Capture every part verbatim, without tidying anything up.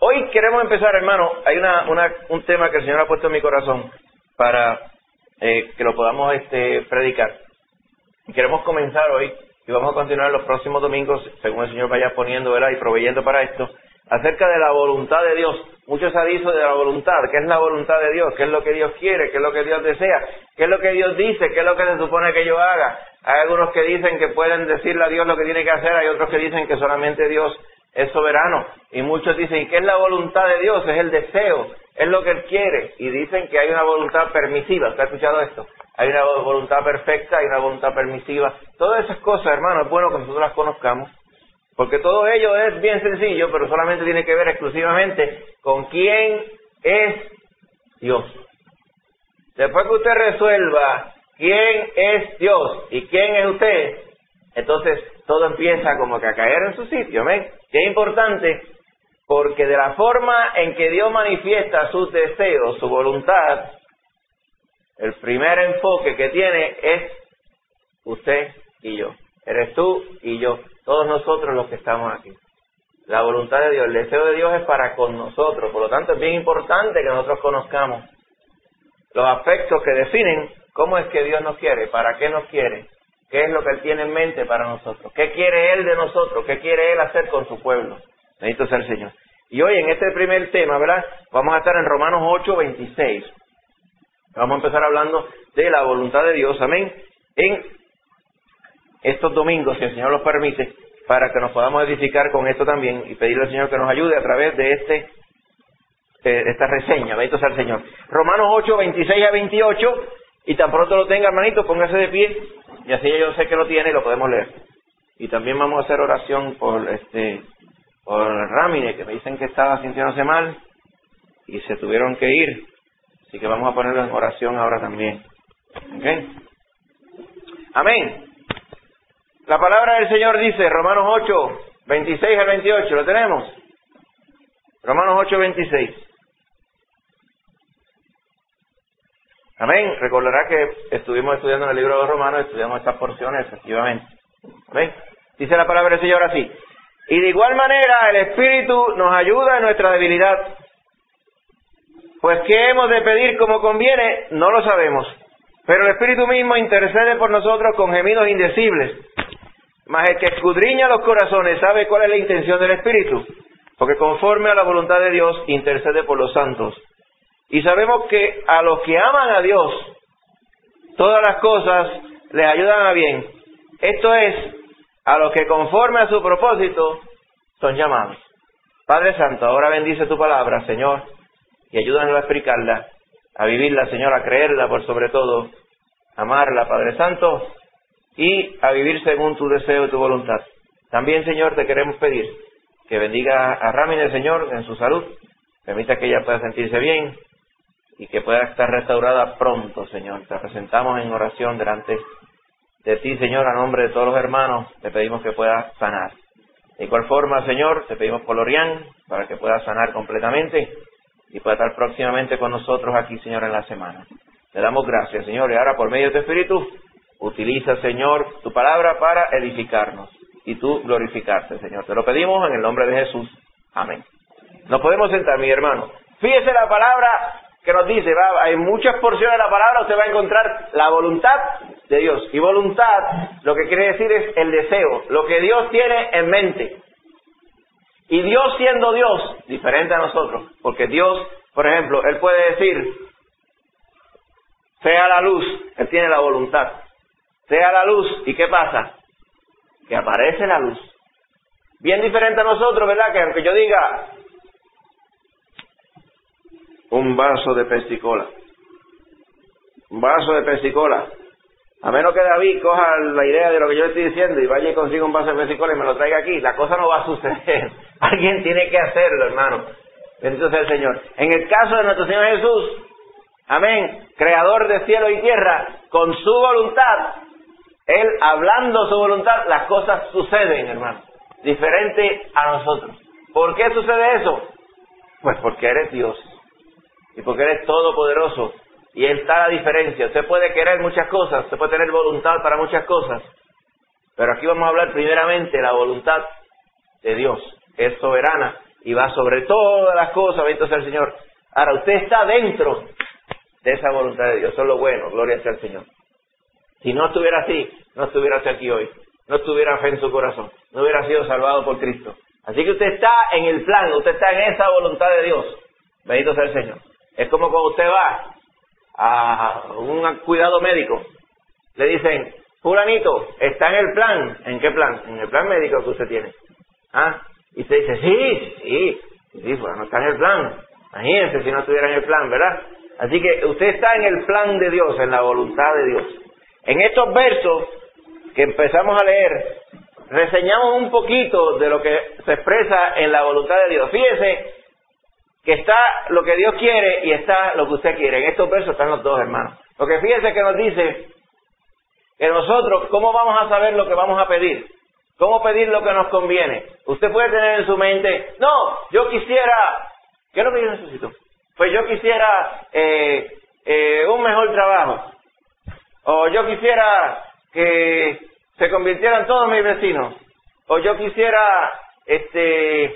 Hoy queremos empezar, hermano, hay una, una, un tema que el Señor ha puesto en mi corazón para eh, que lo podamos este, predicar. Y queremos comenzar hoy y vamos a continuar los próximos domingos, según el Señor vaya poniendo, ¿verdad?, y proveyendo para esto, acerca de la voluntad de Dios. Muchos se ha dicho de la voluntad. ¿Qué es la voluntad de Dios? ¿Qué es lo que Dios quiere? ¿Qué es lo que Dios desea? ¿Qué es lo que Dios dice? ¿Qué es lo que se supone que yo haga? Hay algunos que dicen que pueden decirle a Dios lo que tiene que hacer, hay otros que dicen que solamente Dios es soberano. Y muchos dicen, ¿qué es la voluntad de Dios? Es el deseo, es lo que Él quiere. Y dicen que hay una voluntad permisiva. ¿Usted ha escuchado esto? Hay una voluntad perfecta, hay una voluntad permisiva. Todas esas cosas, hermano, es bueno que nosotros las conozcamos. Porque todo ello es bien sencillo, pero solamente tiene que ver exclusivamente con quién es Dios. Después que usted resuelva quién es Dios y quién es usted, entonces todo empieza como que a caer en su sitio, ¿amén? Que es importante porque de la forma en que Dios manifiesta sus deseos, su voluntad, el primer enfoque que tiene es usted y yo. Eres tú y yo, todos nosotros los que estamos aquí. La voluntad de Dios, el deseo de Dios es para con nosotros. Por lo tanto, es bien importante que nosotros conozcamos los aspectos que definen cómo es que Dios nos quiere, para qué nos quiere, qué es lo que Él tiene en mente para nosotros, qué quiere Él de nosotros, qué quiere Él hacer con su pueblo. Bendito sea el Señor. Y hoy en este primer tema, ¿verdad?, vamos a estar en Romanos ocho, veintiséis. Vamos a empezar hablando de la voluntad de Dios, amén, en estos domingos, si el Señor los permite, para que nos podamos edificar con esto también y pedirle al Señor que nos ayude a través de este de esta reseña. Bendito sea el Señor. Romanos ocho, veintiséis a veintiocho, y tan pronto lo tenga, hermanito, póngase de pie, y así yo sé que lo tiene y lo podemos leer. Y también vamos a hacer oración por este por Ramírez, que me dicen que estaba sintiéndose mal y se tuvieron que ir, así que vamos a ponerlo en oración ahora también. ¿Ok? Amén. La palabra del Señor dice, Romanos ocho, veintiséis al veintiocho, ¿lo tenemos? Romanos ocho, veintiséis. Amén. Recordará que estuvimos estudiando en el libro de los Romanos, estudiamos estas porciones, efectivamente. Amén. Dice la palabra del Señor así. Y de igual manera el Espíritu nos ayuda en nuestra debilidad. Pues ¿qué hemos de pedir como conviene? No lo sabemos. Pero el Espíritu mismo intercede por nosotros con gemidos indecibles. Mas el que escudriña los corazones sabe cuál es la intención del Espíritu, porque conforme a la voluntad de Dios intercede por los santos. Y sabemos que a los que aman a Dios, todas las cosas les ayudan a bien. Esto es, a los que conforme a su propósito son llamados. Padre Santo, ahora bendice tu palabra, Señor, y ayúdanos a explicarla, a vivirla, Señor, a creerla por sobre todo, amarla, Padre Santo, y a vivir según tu deseo y tu voluntad. También, Señor, te queremos pedir que bendiga a Ramírez, Señor, en su salud, permita que ella pueda sentirse bien y que pueda estar restaurada pronto, Señor. Te presentamos en oración delante de ti, Señor, a nombre de todos los hermanos, te pedimos que pueda sanar. De igual forma, Señor, te pedimos por Lorian, para que pueda sanar completamente y pueda estar próximamente con nosotros aquí, Señor, en la semana. Te damos gracias, Señor, y ahora por medio de tu Espíritu, utiliza, Señor, tu palabra para edificarnos y tú glorificarte, Señor. Te lo pedimos en el nombre de Jesús. Amén. Nos podemos sentar, mi hermano. Fíjese la palabra que nos dice, va, hay muchas porciones de la palabra, usted va a encontrar la voluntad de Dios. Y voluntad, lo que quiere decir es el deseo, lo que Dios tiene en mente. Y Dios siendo Dios, diferente a nosotros, porque Dios, por ejemplo, Él puede decir, sea la luz, Él tiene la voluntad. Sea la luz, ¿y qué pasa? Que aparece la luz. Bien diferente a nosotros, ¿verdad? Que aunque yo diga un vaso de pesticola, un vaso de pesticola, a menos que David coja la idea de lo que yo estoy diciendo y vaya y consiga un vaso de pesticola y me lo traiga aquí, la cosa no va a suceder. Alguien tiene que hacerlo, hermano. Bendito sea el Señor. En el caso de nuestro Señor Jesús, amén, creador de cielo y tierra, con su voluntad, Él hablando su voluntad, las cosas suceden, hermano, diferente a nosotros. ¿Por qué sucede eso? Pues porque eres Dios y porque eres todopoderoso y Él está la diferencia. Usted puede querer muchas cosas, usted puede tener voluntad para muchas cosas, pero aquí vamos a hablar primeramente de la voluntad de Dios, que es soberana y va sobre todas las cosas, bendito sea el Señor. Ahora, usted está dentro de esa voluntad de Dios, eso es lo bueno, gloria sea al Señor. Si no estuviera así, no estuviera aquí hoy, no estuviera fe en su corazón, no hubiera sido salvado por Cristo. Así que usted está en el plan, usted está en esa voluntad de Dios, bendito sea el Señor. Es como cuando usted va a un cuidado médico, le dicen, fulanito, ¿está en el plan? ¿En qué plan? En el plan médico que usted tiene. ¿Ah? Y usted dice, sí, sí, sí, bueno, está en el plan. Imagínense si no estuviera en el plan, ¿verdad? Así que usted está en el plan de Dios, en la voluntad de Dios. En estos versos que empezamos a leer, reseñamos un poquito de lo que se expresa en la voluntad de Dios. Fíjese que está lo que Dios quiere y está lo que usted quiere. En estos versos están los dos, hermanos. Porque fíjese que nos dice que nosotros, ¿cómo vamos a saber lo que vamos a pedir? ¿Cómo pedir lo que nos conviene? Usted puede tener en su mente, no, yo quisiera, ¿qué es lo que yo necesito? Pues yo quisiera eh, eh, un mejor trabajo. O yo quisiera que se convirtieran todos mis vecinos. O yo quisiera, este,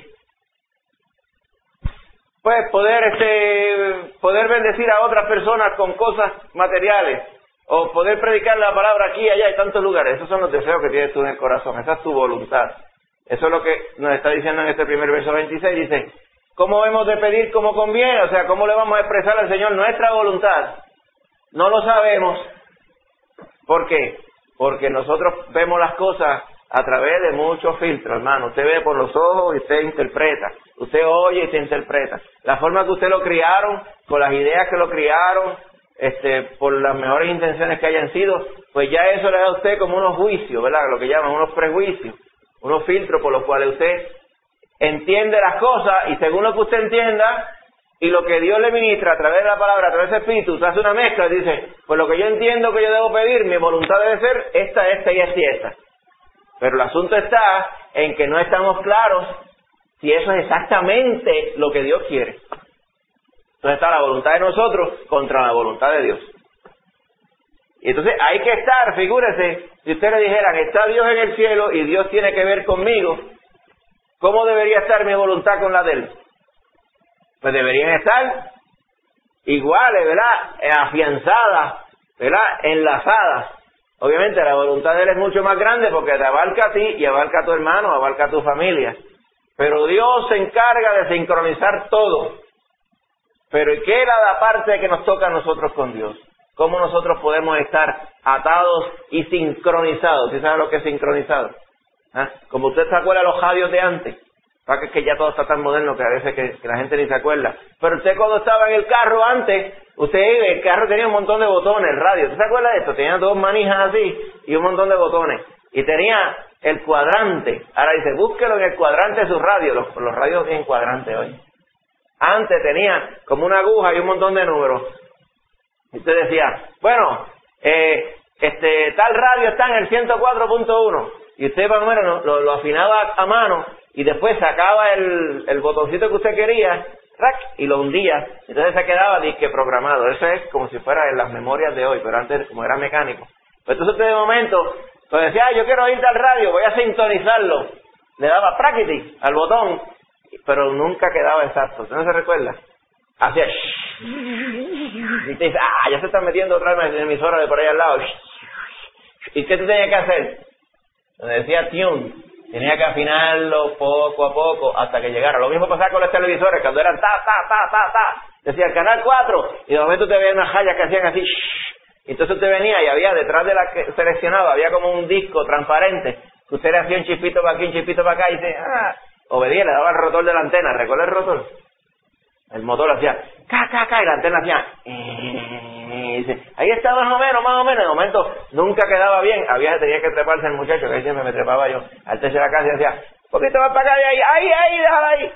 pues poder, este, poder bendecir a otras personas con cosas materiales. O poder predicar la palabra aquí y allá en tantos lugares. Esos son los deseos que tienes tú en el corazón. Esa es tu voluntad. Eso es lo que nos está diciendo en este primer verso veintiséis. Dice, ¿cómo hemos de pedir como conviene? O sea, ¿cómo le vamos a expresar al Señor nuestra voluntad? No lo sabemos. ¿Por qué? Porque nosotros vemos las cosas a través de muchos filtros, hermano. Usted ve por los ojos y usted interpreta. Usted oye y usted interpreta. La forma que usted lo criaron, con las ideas que lo criaron, este, por las mejores intenciones que hayan sido, pues ya eso le da a usted como unos juicios, ¿verdad? Lo que llaman unos prejuicios, unos filtros por los cuales usted entiende las cosas y según lo que usted entienda y lo que Dios le ministra a través de la palabra, a través del Espíritu, usted hace una mezcla y dice, pues lo que yo entiendo que yo debo pedir, mi voluntad debe ser esta, esta y esta y esta. Pero el asunto está en que no estamos claros si eso es exactamente lo que Dios quiere. Entonces está la voluntad de nosotros contra la voluntad de Dios. Y entonces hay que estar, figúrese, si usted le dijeran, está Dios en el cielo y Dios tiene que ver conmigo, ¿cómo debería estar mi voluntad con la de Él? Pues deberían estar iguales, ¿verdad? Afianzadas, ¿verdad? Enlazadas. Obviamente la voluntad de Él es mucho más grande porque te abarca a ti y abarca a tu hermano, abarca a tu familia. Pero Dios se encarga de sincronizar todo. Pero ¿y qué era la parte que nos toca a nosotros con Dios? ¿Cómo nosotros podemos estar atados y sincronizados? ¿Sí sabe lo que es sincronizado? ¿Ah? Como usted se acuerda de los radios de antes. Para que es que ya todo está tan moderno que a veces que, que la gente ni se acuerda. Pero usted cuando estaba en el carro antes, usted iba, el carro tenía un montón de botones, el radio. ¿Usted se acuerda de esto? Tenía dos manijas así y un montón de botones. Y tenía el cuadrante. Ahora dice, búsquelo en el cuadrante de su radio. Los, los radios tienen cuadrante hoy. Antes tenía como una aguja y un montón de números. Y usted decía, bueno, eh, este tal radio está en el ciento cuatro punto uno. Y usted más o menos lo, lo afinaba a mano y después sacaba el, el botoncito que usted quería, ¡rac!, y lo hundía. Entonces se quedaba disque programado. Eso es como si fuera en las memorias de hoy, pero antes como era mecánico. Pues entonces usted de momento, pues decía, ah, yo quiero ir al radio, voy a sintonizarlo. Le daba practice al botón, pero nunca quedaba exacto. ¿Usted no se recuerda? Hacía shh. Y te dice, ah, ya se está metiendo otra vez en emisora de por ahí al lado. ¿Y qué tú tenías que hacer? Donde decía tune, tenía que afinarlo poco a poco hasta que llegara. Lo mismo pasaba con los televisores, cuando eran ta, ta, ta, ta, ta. Decía canal cuatro, y de momento te veía unas rayas que hacían así. Shh. Y entonces usted venía y había detrás de la que seleccionaba, había como un disco transparente, que usted le hacía un chispito para aquí, un chispito para acá, y dice, ah, obedía, le daba el rotor de la antena. ¿Recuerda el rotor? El motor hacía ca, ca, ca, y la antena hacía y dice, ahí está más o menos, más o menos. De momento nunca quedaba bien, había tenía que treparse el muchacho, que ahí siempre me trepaba yo al techo de la casa y decía, un poquito más para acá, y ahí, ahí, ahí, déjala ahí.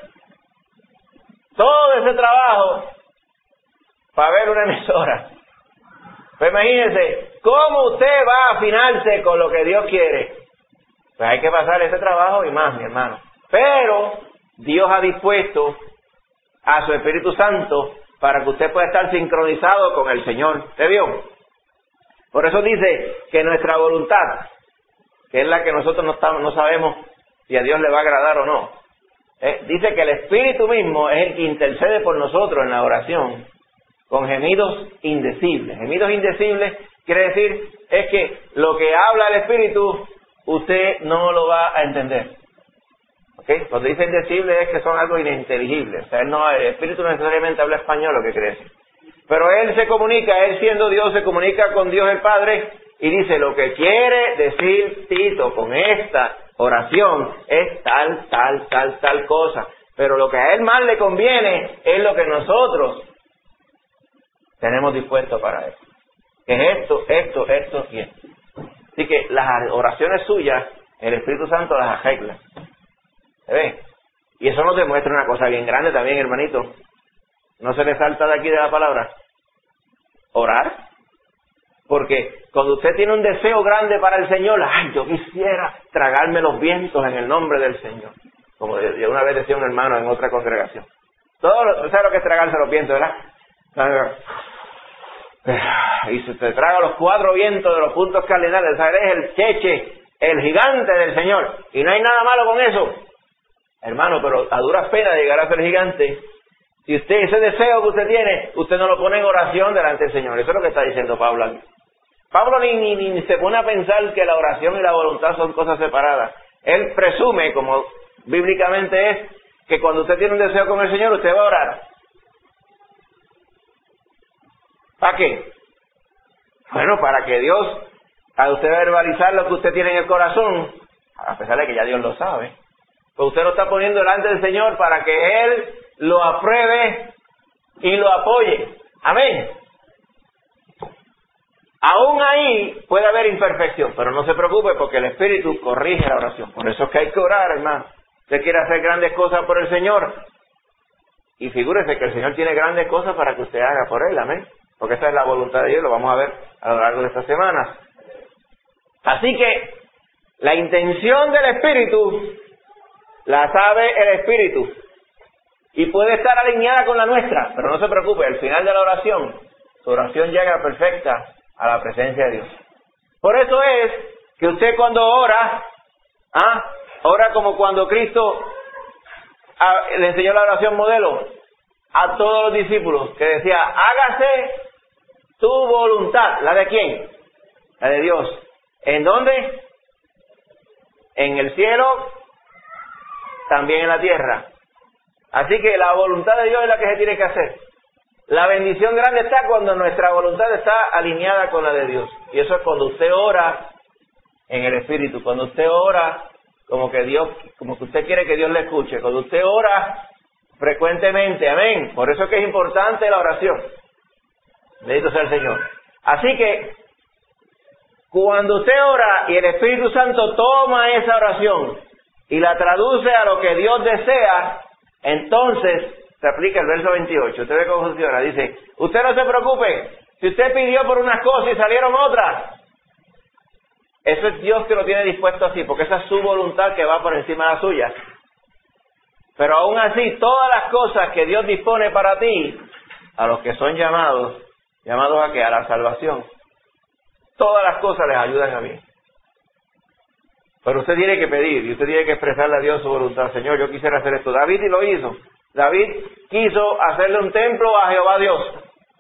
Todo ese trabajo para ver una emisora. Pues imagínense, ¿cómo usted va a afinarse con lo que Dios quiere? Pues hay que pasar ese trabajo y más, mi hermano. Pero Dios ha dispuesto a su Espíritu Santo para que usted pueda estar sincronizado con el Señor. ¿Usted vio? Por eso dice que nuestra voluntad, que es la que nosotros no, estamos, no sabemos si a Dios le va a agradar o no, Eh, dice que el Espíritu mismo es el que intercede por nosotros en la oración con gemidos indecibles. Gemidos indecibles quiere decir es que lo que habla el Espíritu usted no lo va a entender. ¿Okay? Cuando dice indecible es que son algo ininteligible. O sea, él no, el Espíritu no necesariamente habla español, lo que quiere decir. Pero Él se comunica, Él siendo Dios, se comunica con Dios el Padre y dice, lo que quiere decir Tito con esta oración es tal, tal, tal, tal cosa. Pero lo que a Él más le conviene es lo que nosotros tenemos dispuesto para Él. Que es esto, esto, esto y esto. Así que las oraciones suyas, el Espíritu Santo las arregla. ¿Se ve? Y eso nos demuestra una cosa bien grande también, hermanito. ¿No se le salta de aquí de la palabra? Orar. Porque cuando usted tiene un deseo grande para el Señor, ¡ay, yo quisiera tragarme los vientos en el nombre del Señor! Como de una vez decía un hermano en otra congregación. Todo lo, ¿sabe lo que es tragarse los vientos, verdad? Y se te traga los cuatro vientos de los puntos cardinales. ¿Sabes? Es el cheche, el gigante del Señor. Y no hay nada malo con eso. Hermano, pero a duras penas llegar a ser gigante. Si usted, ese deseo que usted tiene, usted no lo pone en oración delante del Señor. Eso es lo que está diciendo Pablo aquí. Pablo ni, ni, ni se pone a pensar que la oración y la voluntad son cosas separadas. Él presume, como bíblicamente es, que cuando usted tiene un deseo con el Señor, usted va a orar. ¿Para qué? Bueno, para que Dios, a usted verbalizar lo que usted tiene en el corazón, a pesar de que ya Dios lo sabe, pues usted lo está poniendo delante del Señor para que Él lo apruebe y lo apoye. Amén. Aún ahí puede haber imperfección, pero no se preocupe porque el Espíritu corrige la oración. Por eso es que hay que orar, hermano. Usted quiere hacer grandes cosas por el Señor. Y figúrese que el Señor tiene grandes cosas para que usted haga por Él. Amén. Porque esa es la voluntad de Dios, lo vamos a ver a lo largo de esta semana. Así que la intención del Espíritu la sabe el Espíritu. Y puede estar alineada con la nuestra, pero no se preocupe, al final de la oración, su oración llega perfecta a la presencia de Dios. Por eso es que usted cuando ora, ¿ah? ora como cuando Cristo a, le enseñó la oración modelo a todos los discípulos, que decía, hágase tu voluntad. ¿La de quién? La de Dios. ¿En dónde? En el cielo, también en la tierra. Así que la voluntad de Dios es la que se tiene que hacer. La bendición grande está cuando nuestra voluntad está alineada con la de Dios. Y eso es cuando usted ora en el Espíritu. Cuando usted ora como que Dios, como que usted quiere que Dios le escuche. Cuando usted ora frecuentemente. Amén. Por eso es que es importante la oración. Bendito sea el Señor. Así que cuando usted ora y el Espíritu Santo toma esa oración y la traduce a lo que Dios desea, entonces se aplica el verso veintiocho. Usted ve cómo funciona. Dice, usted no se preocupe. Si usted pidió por unas cosas y salieron otras, eso es Dios que lo tiene dispuesto así, porque esa es su voluntad que va por encima de la suya. Pero aún así, todas las cosas que Dios dispone para ti, a los que son llamados, llamados a qué, a la salvación, todas las cosas les ayudan a mí. Pero usted tiene que pedir y usted tiene que expresarle a Dios su voluntad. Señor, yo quisiera hacer esto. David y lo hizo. David quiso hacerle un templo a Jehová Dios.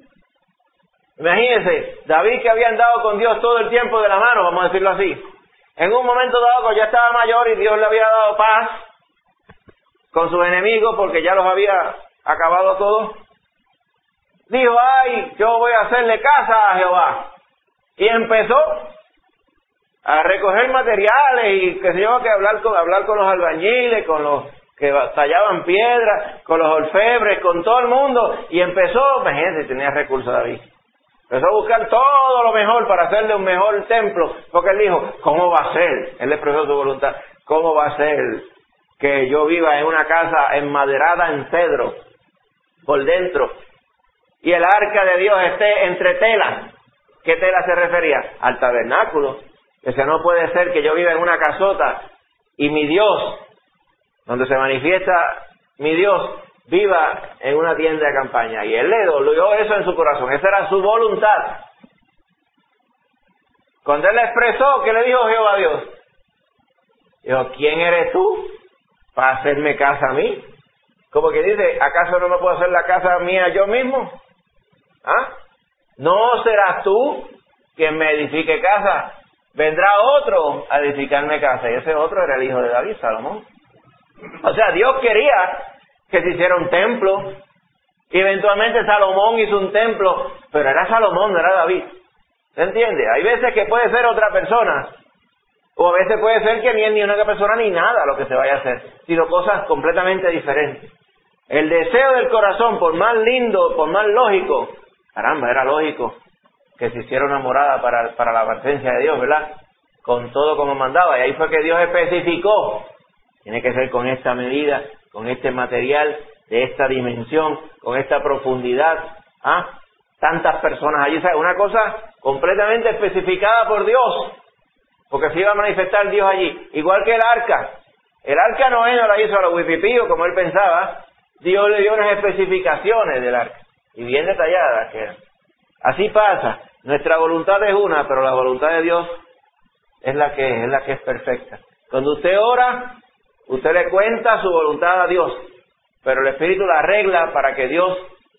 Imagínense, David que había andado con Dios todo el tiempo de la mano, vamos a decirlo así. En un momento dado, cuando ya estaba mayor y Dios le había dado paz con sus enemigos porque ya los había acabado todos, dijo, ay, yo voy a hacerle casa a Jehová. Y empezó a recoger materiales y que se yo, que hablar con, hablar con los albañiles, con los que tallaban piedras, con los orfebres, con todo el mundo, y empezó, imagínense, tenía recursos David, empezó a buscar todo lo mejor para hacerle un mejor templo, porque él dijo, ¿cómo va a ser? Él le expresó su voluntad, ¿cómo va a ser que yo viva en una casa enmaderada en cedro, por dentro, y el arca de Dios esté entre telas? ¿Qué tela se refería? Al tabernáculo. O sea, no puede ser que yo viva en una casota y mi Dios, donde se manifiesta mi Dios, viva en una tienda de campaña. Y él le dolió eso en su corazón. Esa era su voluntad. Cuando él le expresó, ¿qué le dijo Jehová a Dios? Dijo, ¿quién eres tú para hacerme casa a mí. Como que dice, ¿acaso no me puedo hacer la casa mía yo mismo? ¿Ah? ¿No serás tú quien me edifique casa? Vendrá otro a edificarme casa. Y ese otro era el hijo de David, Salomón. O sea, Dios quería que se hiciera un templo. Y eventualmente Salomón hizo un templo, pero era Salomón, no era David. ¿Se entiende? Hay veces que puede ser otra persona, o a veces puede ser que ni es ni una persona ni nada lo que se vaya a hacer, sino cosas completamente diferentes. El deseo del corazón, por más lindo, por más lógico, caramba, era lógico que se hiciera una morada para, para la presencia de Dios, ¿verdad? Con todo como mandaba. Y ahí fue que Dios especificó. Tiene que ser con esta medida, con este material, de esta dimensión, con esta profundidad. ¿Ah? Tantas personas allí. ¿Sabes? Una cosa completamente especificada por Dios. Porque se iba a manifestar Dios allí. Igual que el arca. El arca Noé no la hizo a los huipipíos como él pensaba. Dios le dio unas especificaciones del arca. Y bien detalladas que eran. Así pasa. Nuestra voluntad es una, pero la voluntad de Dios es la que es, es la que es perfecta. Cuando usted ora, usted le cuenta su voluntad a Dios, pero el Espíritu la arregla para que Dios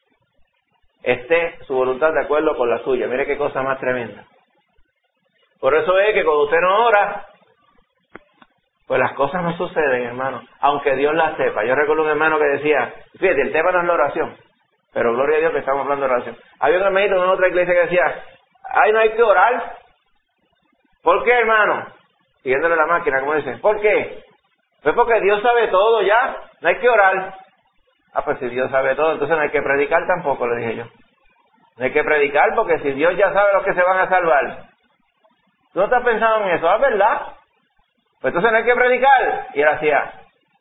esté su voluntad de acuerdo con la suya. Mire qué cosa más tremenda. Por eso es que cuando usted no ora, pues las cosas no suceden, hermano, aunque Dios las sepa. Yo recuerdo un hermano que decía, fíjate, el tema no es la oración, pero gloria a Dios que estamos hablando de oración. Había un hermanito en otra iglesia que decía, ay, no hay que orar. ¿Por qué, hermano? Siguiéndole la máquina, como dicen, ¿por qué? Pues porque Dios sabe todo ya, no hay que orar. Ah, pues si Dios sabe todo, entonces no hay que predicar tampoco, le dije yo. No hay que predicar porque si Dios ya sabe los que se van a salvar. ¿Tú no estás pensando en eso? ¿Ah, verdad? Pues entonces no hay que predicar. Y él hacía,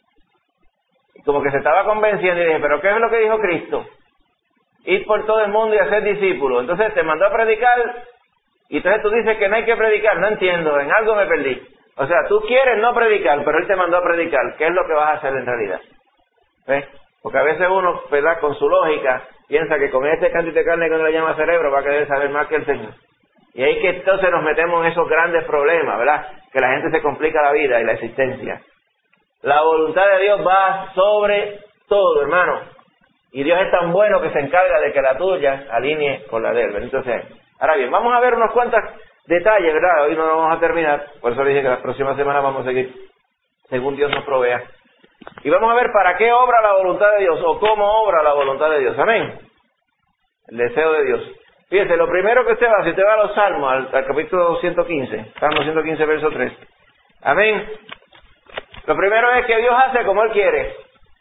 como que se estaba convenciendo y dije, ¿pero qué es lo que dijo Cristo? Ir por todo el mundo y hacer discípulos. Entonces te mandó a predicar y entonces tú dices que no hay que predicar. No entiendo, en algo me perdí. O sea, tú quieres no predicar, pero Él te mandó a predicar. ¿Qué es lo que vas a hacer en realidad? ¿Ves? Porque a veces uno, ¿verdad?, con su lógica, piensa que con este cantito de carne que uno le llama cerebro va a querer saber más que el Señor. Y ahí que entonces nos metemos en esos grandes problemas, ¿verdad? Que la gente se complica la vida y la existencia. La voluntad de Dios va sobre todo, hermano. Y Dios es tan bueno que se encarga de que la tuya alinee con la de Él. Bendito sea. Ahora bien, vamos a ver unos cuantos detalles, ¿verdad? Hoy no vamos a terminar, por eso le dije que la próxima semana vamos a seguir, según Dios nos provea. Y vamos a ver para qué obra la voluntad de Dios, o cómo obra la voluntad de Dios. Amén. El deseo de Dios. Fíjese, lo primero que usted va, si usted va a los Salmos, al, al capítulo ciento quince, Salmo ciento quince, verso tres. Amén. Lo primero es que Dios hace como Él quiere.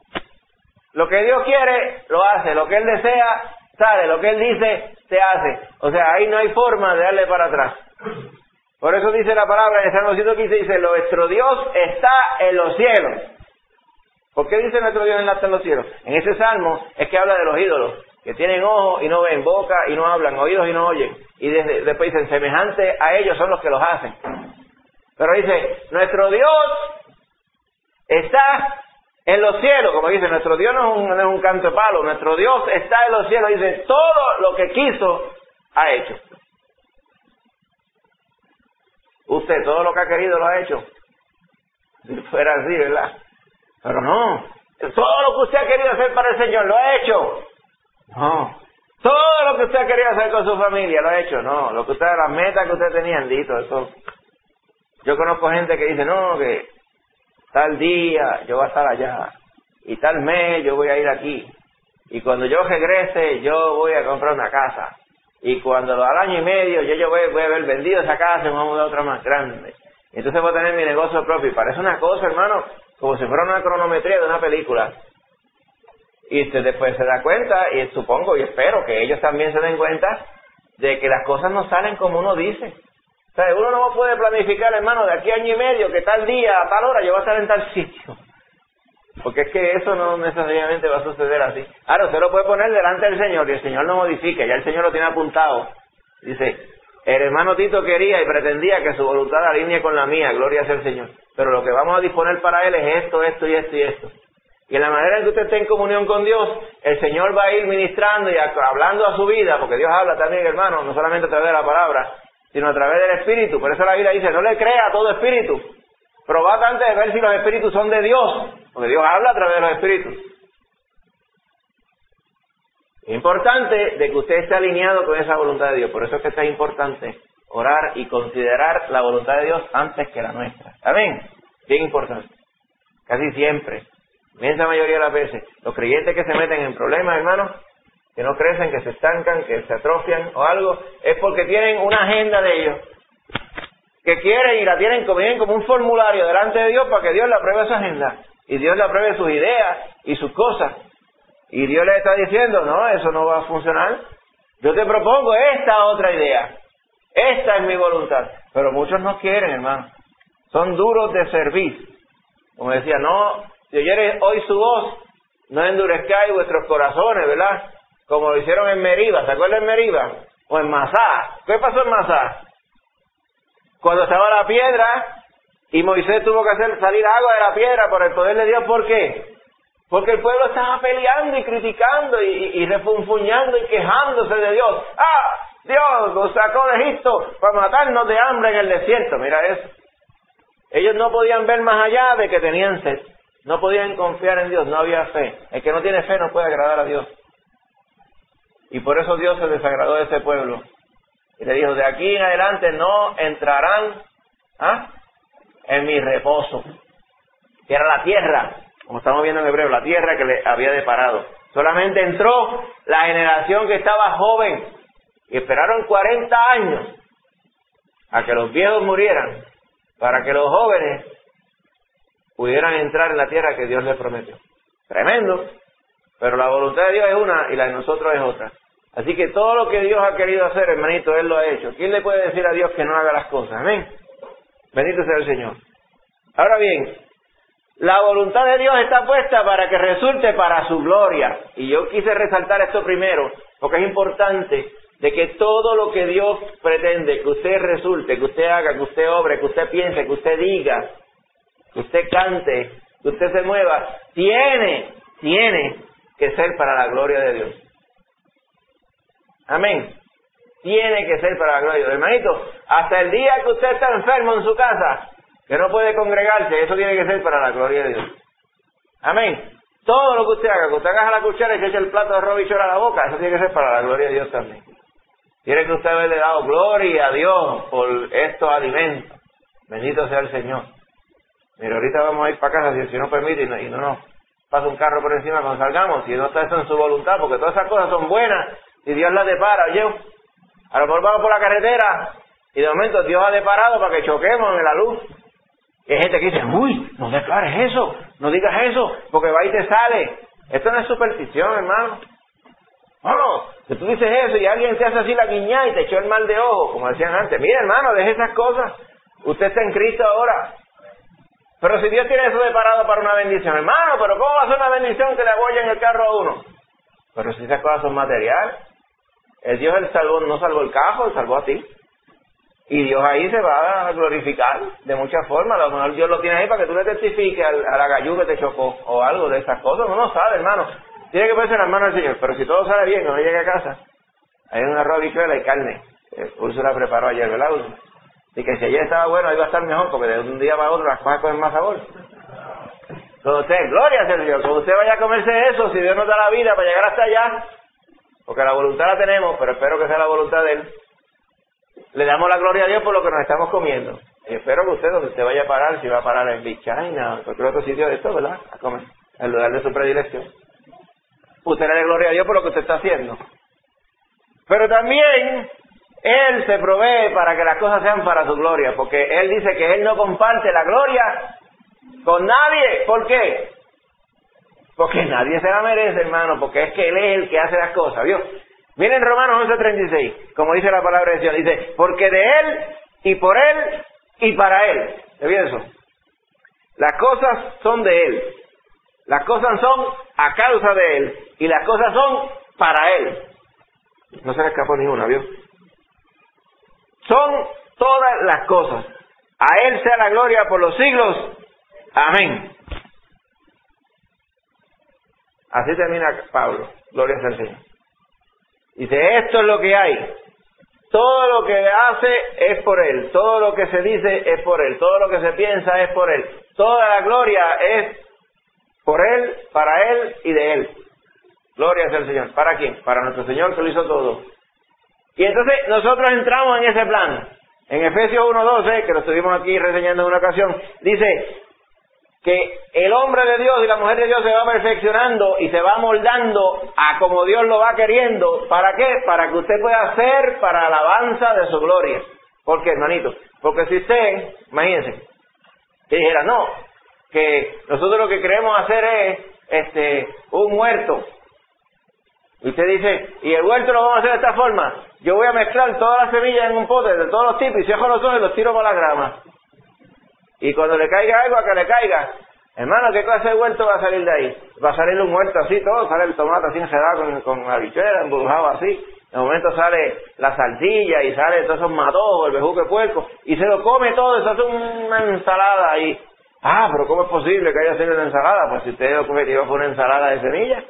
Lo que Dios quiere, lo hace. Lo que Él desea, sale. Lo que Él dice, se hace. O sea, ahí no hay forma de darle para atrás. Por eso dice la palabra en el Salmo ciento quince, dice, nuestro Dios está en los cielos. ¿Por qué dice nuestro Dios está en los cielos? En ese Salmo es que habla de los ídolos, que tienen ojos y no ven, boca y no hablan, oídos y no oyen. Y desde, después dicen, semejante a ellos son los que los hacen. Pero dice, nuestro Dios está en los cielos, como dice, nuestro Dios no es un, no es un canto de palo, nuestro Dios está en los cielos, dice, todo lo que quiso ha hecho. Usted todo lo que ha querido lo ha hecho. Si fuera así, ¿verdad? Pero no, todo lo que usted ha querido hacer para el Señor lo ha hecho. No, todo lo que usted ha querido hacer con su familia lo ha hecho. No, lo que usted, las metas que usted tenía, dito, eso. Yo conozco gente que dice, no, que tal día yo voy a estar allá, y tal mes yo voy a ir aquí, y cuando yo regrese yo voy a comprar una casa, y cuando al año y medio yo, yo voy, voy a haber vendido esa casa y me voy a mudar a otra más grande, y entonces voy a tener mi negocio propio. Y parece una cosa, hermano, como si fuera una cronometría de una película. Y usted después se da cuenta, y supongo y espero que ellos también se den cuenta de que las cosas no salen como uno dice. O sea, uno no puede planificar, hermano, de aquí a año y medio, que tal día, a tal hora, yo voy a estar en tal sitio. Porque es que eso no necesariamente va a suceder así. Ahora, usted lo puede poner delante del Señor y el Señor lo modifica, ya el Señor lo tiene apuntado. Dice, el hermano Tito quería y pretendía que su voluntad alinee con la mía, gloria sea el Señor. Pero lo que vamos a disponer para él es esto, esto y esto y esto. Y en la manera en que usted esté en comunión con Dios, el Señor va a ir ministrando y hablando a su vida, porque Dios habla también, hermano, no solamente a través de la palabra, sino a través del Espíritu. Por eso la Biblia dice, no le crea a todo espíritu, Probad antes de ver si los espíritus son de Dios, porque Dios habla a través de los espíritus. Es importante de que usted esté alineado con esa voluntad de Dios. Por eso es que es importante orar y considerar la voluntad de Dios antes que la nuestra. ¿Amén? Bien importante. Casi siempre, inmensa mayoría de las veces, los creyentes que se meten en problemas, hermanos, que no crecen, que se estancan, que se atrofian o algo, es porque tienen una agenda de ellos, que quieren y la tienen como, bien, como un formulario delante de Dios para que Dios le apruebe esa agenda. Y Dios le apruebe sus ideas y sus cosas. Y Dios le está diciendo, no, eso no va a funcionar. Yo te propongo esta otra idea. Esta es mi voluntad. Pero muchos no quieren, hermano. Son duros de servir. Como decía, no, si oyeres hoy su voz, no endurezcáis vuestros corazones, ¿verdad? Como lo hicieron en Meriba. ¿Se acuerdan en Meriba? O en Masá. ¿Qué pasó en Masá? Cuando estaba la piedra y Moisés tuvo que hacer salir agua de la piedra por el poder de Dios. ¿Por qué? Porque el pueblo estaba peleando y criticando y, y, y refunfuñando y quejándose de Dios. ¡Ah! Dios nos sacó de Egipto para matarnos de hambre en el desierto. Mira eso. Ellos no podían ver más allá de que tenían sed. No podían confiar en Dios. No había fe. El que no tiene fe no puede agradar a Dios. Y por eso Dios se desagradó de ese pueblo. Y le dijo, de aquí en adelante no entrarán ¿ah? en mi reposo. Que era la tierra. Como estamos viendo en hebreo, la tierra que le había deparado. Solamente entró la generación que estaba joven. Y esperaron cuarenta años a que los viejos murieran, para que los jóvenes pudieran entrar en la tierra que Dios les prometió. Tremendo. Pero la voluntad de Dios es una y la de nosotros es otra. Así que todo lo que Dios ha querido hacer, hermanito, Él lo ha hecho. ¿Quién le puede decir a Dios que no haga las cosas? Amén. Bendito sea el Señor. Ahora bien, la voluntad de Dios está puesta para que resulte para su gloria. Y yo quise resaltar esto primero, porque es importante de que todo lo que Dios pretende que usted resulte, que usted haga, que usted obre, que usted piense, que usted diga, que usted cante, que usted se mueva, tiene, tiene que ser para la gloria de Dios. Amén. Tiene que ser para la gloria de Dios. Hermanito, hasta el día que usted está enfermo en su casa, que no puede congregarse, eso tiene que ser para la gloria de Dios. Amén. Todo lo que usted haga, que usted agarra la cuchara y se eche el plato de arroz y chora a la boca, eso tiene que ser para la gloria de Dios también. Tiene que usted haberle dado gloria a Dios por estos alimentos. Bendito sea el Señor. Mira, ahorita vamos a ir para casa, si el Señor permite, y no, y no nos pasa un carro por encima cuando salgamos, si no está eso en su voluntad, porque todas esas cosas son buenas, y Dios las depara, oye. A lo mejor vamos por la carretera, y de momento Dios ha deparado para que choquemos en la luz. Y hay gente que dice, uy, no declares eso, no digas eso, porque va y te sale. Esto no es superstición, hermano. No, si tú dices eso y alguien te hace así la guiñada y te echó el mal de ojo, como decían antes, mire hermano, deje esas cosas, usted está en Cristo ahora. Pero si Dios tiene eso deparado para una bendición, hermano, pero ¿cómo va a ser una bendición que le abollen el carro a uno? Pero si esas cosas son materiales, el Dios él salvó, no salvó el carro, él salvó a ti. Y Dios ahí se va a glorificar de muchas formas. A lo mejor Dios lo tiene ahí para que tú le testifiques al, a la gallú que te chocó o algo de esas cosas. No lo sabe, hermano. Tiene que ponerse en las manos del Señor. Pero si todo sale bien, cuando llegue a casa, hay un arroz, habichuela y carne. Eh, Úrsula preparó ayer, ¿verdad, Úrsula? Así que si ayer estaba bueno, ahí va a estar mejor, porque de un día para otro las cosas cogen más sabor. Cuando usted, gloria al Señor, cuando usted vaya a comerse eso, si Dios nos da la vida para llegar hasta allá, porque la voluntad la tenemos, pero espero que sea la voluntad de Él. Le damos la gloria a Dios por lo que nos estamos comiendo. Y espero que usted, donde usted vaya a parar, si va a parar en Big China o cualquier otro sitio de esto, ¿verdad? A comer, el lugar de su predilección. Usted le dé gloria a Dios por lo que usted está haciendo. Pero también Él se provee para que las cosas sean para su gloria, porque Él dice que Él no comparte la gloria con nadie. ¿Por qué? Porque nadie se la merece, hermano, porque es que Él es el que hace las cosas, ¿vio? Miren Romanos once treinta y seis, como dice la palabra de Dios, dice, porque de Él, y por Él, y para Él. ¿Se vio eso? Las cosas son de Él. Las cosas son a causa de Él, y las cosas son para Él. No se le escapó ni una, ¿vio? Son todas las cosas. A Él sea la gloria por los siglos. Amén. Así termina Pablo. Gloria al Señor. Dice, esto es lo que hay. Todo lo que hace es por Él, todo lo que se dice es por Él, todo lo que se piensa es por Él. Toda la gloria es por Él, para Él y de Él. Gloria sea el Señor. ¿Para quién? Para nuestro Señor que lo hizo todo. Y entonces nosotros entramos en ese plan. En Efesios uno doce, que lo estuvimos aquí reseñando en una ocasión, dice que el hombre de Dios y la mujer de Dios se va perfeccionando y se va moldando a como Dios lo va queriendo. ¿Para qué? Para que usted pueda hacer para alabanza de su gloria. ¿Por qué, hermanito? Porque si usted, imagínense, que dijera, no, que nosotros lo que queremos hacer es este un huerto. Y usted dice, y el huerto lo vamos a hacer de esta forma. Yo voy a mezclar todas las semillas en un pote de todos los tipos y cierro los ojos y los tiro para la grama. Y cuando le caiga algo, a que le caiga. Hermano, ¿qué clase de huerto va a salir de ahí? Va a salir un huerto así, todo, sale el tomate así enredado con, con habichuela, embrujado así. De momento sale la salsilla y sale todos esos matojos, el bejuque puerco, y se lo come todo, y se hace una ensalada ahí. Ah, pero ¿cómo es posible que haya sido una ensalada? Pues si usted lo objetivo fue una ensalada de semillas.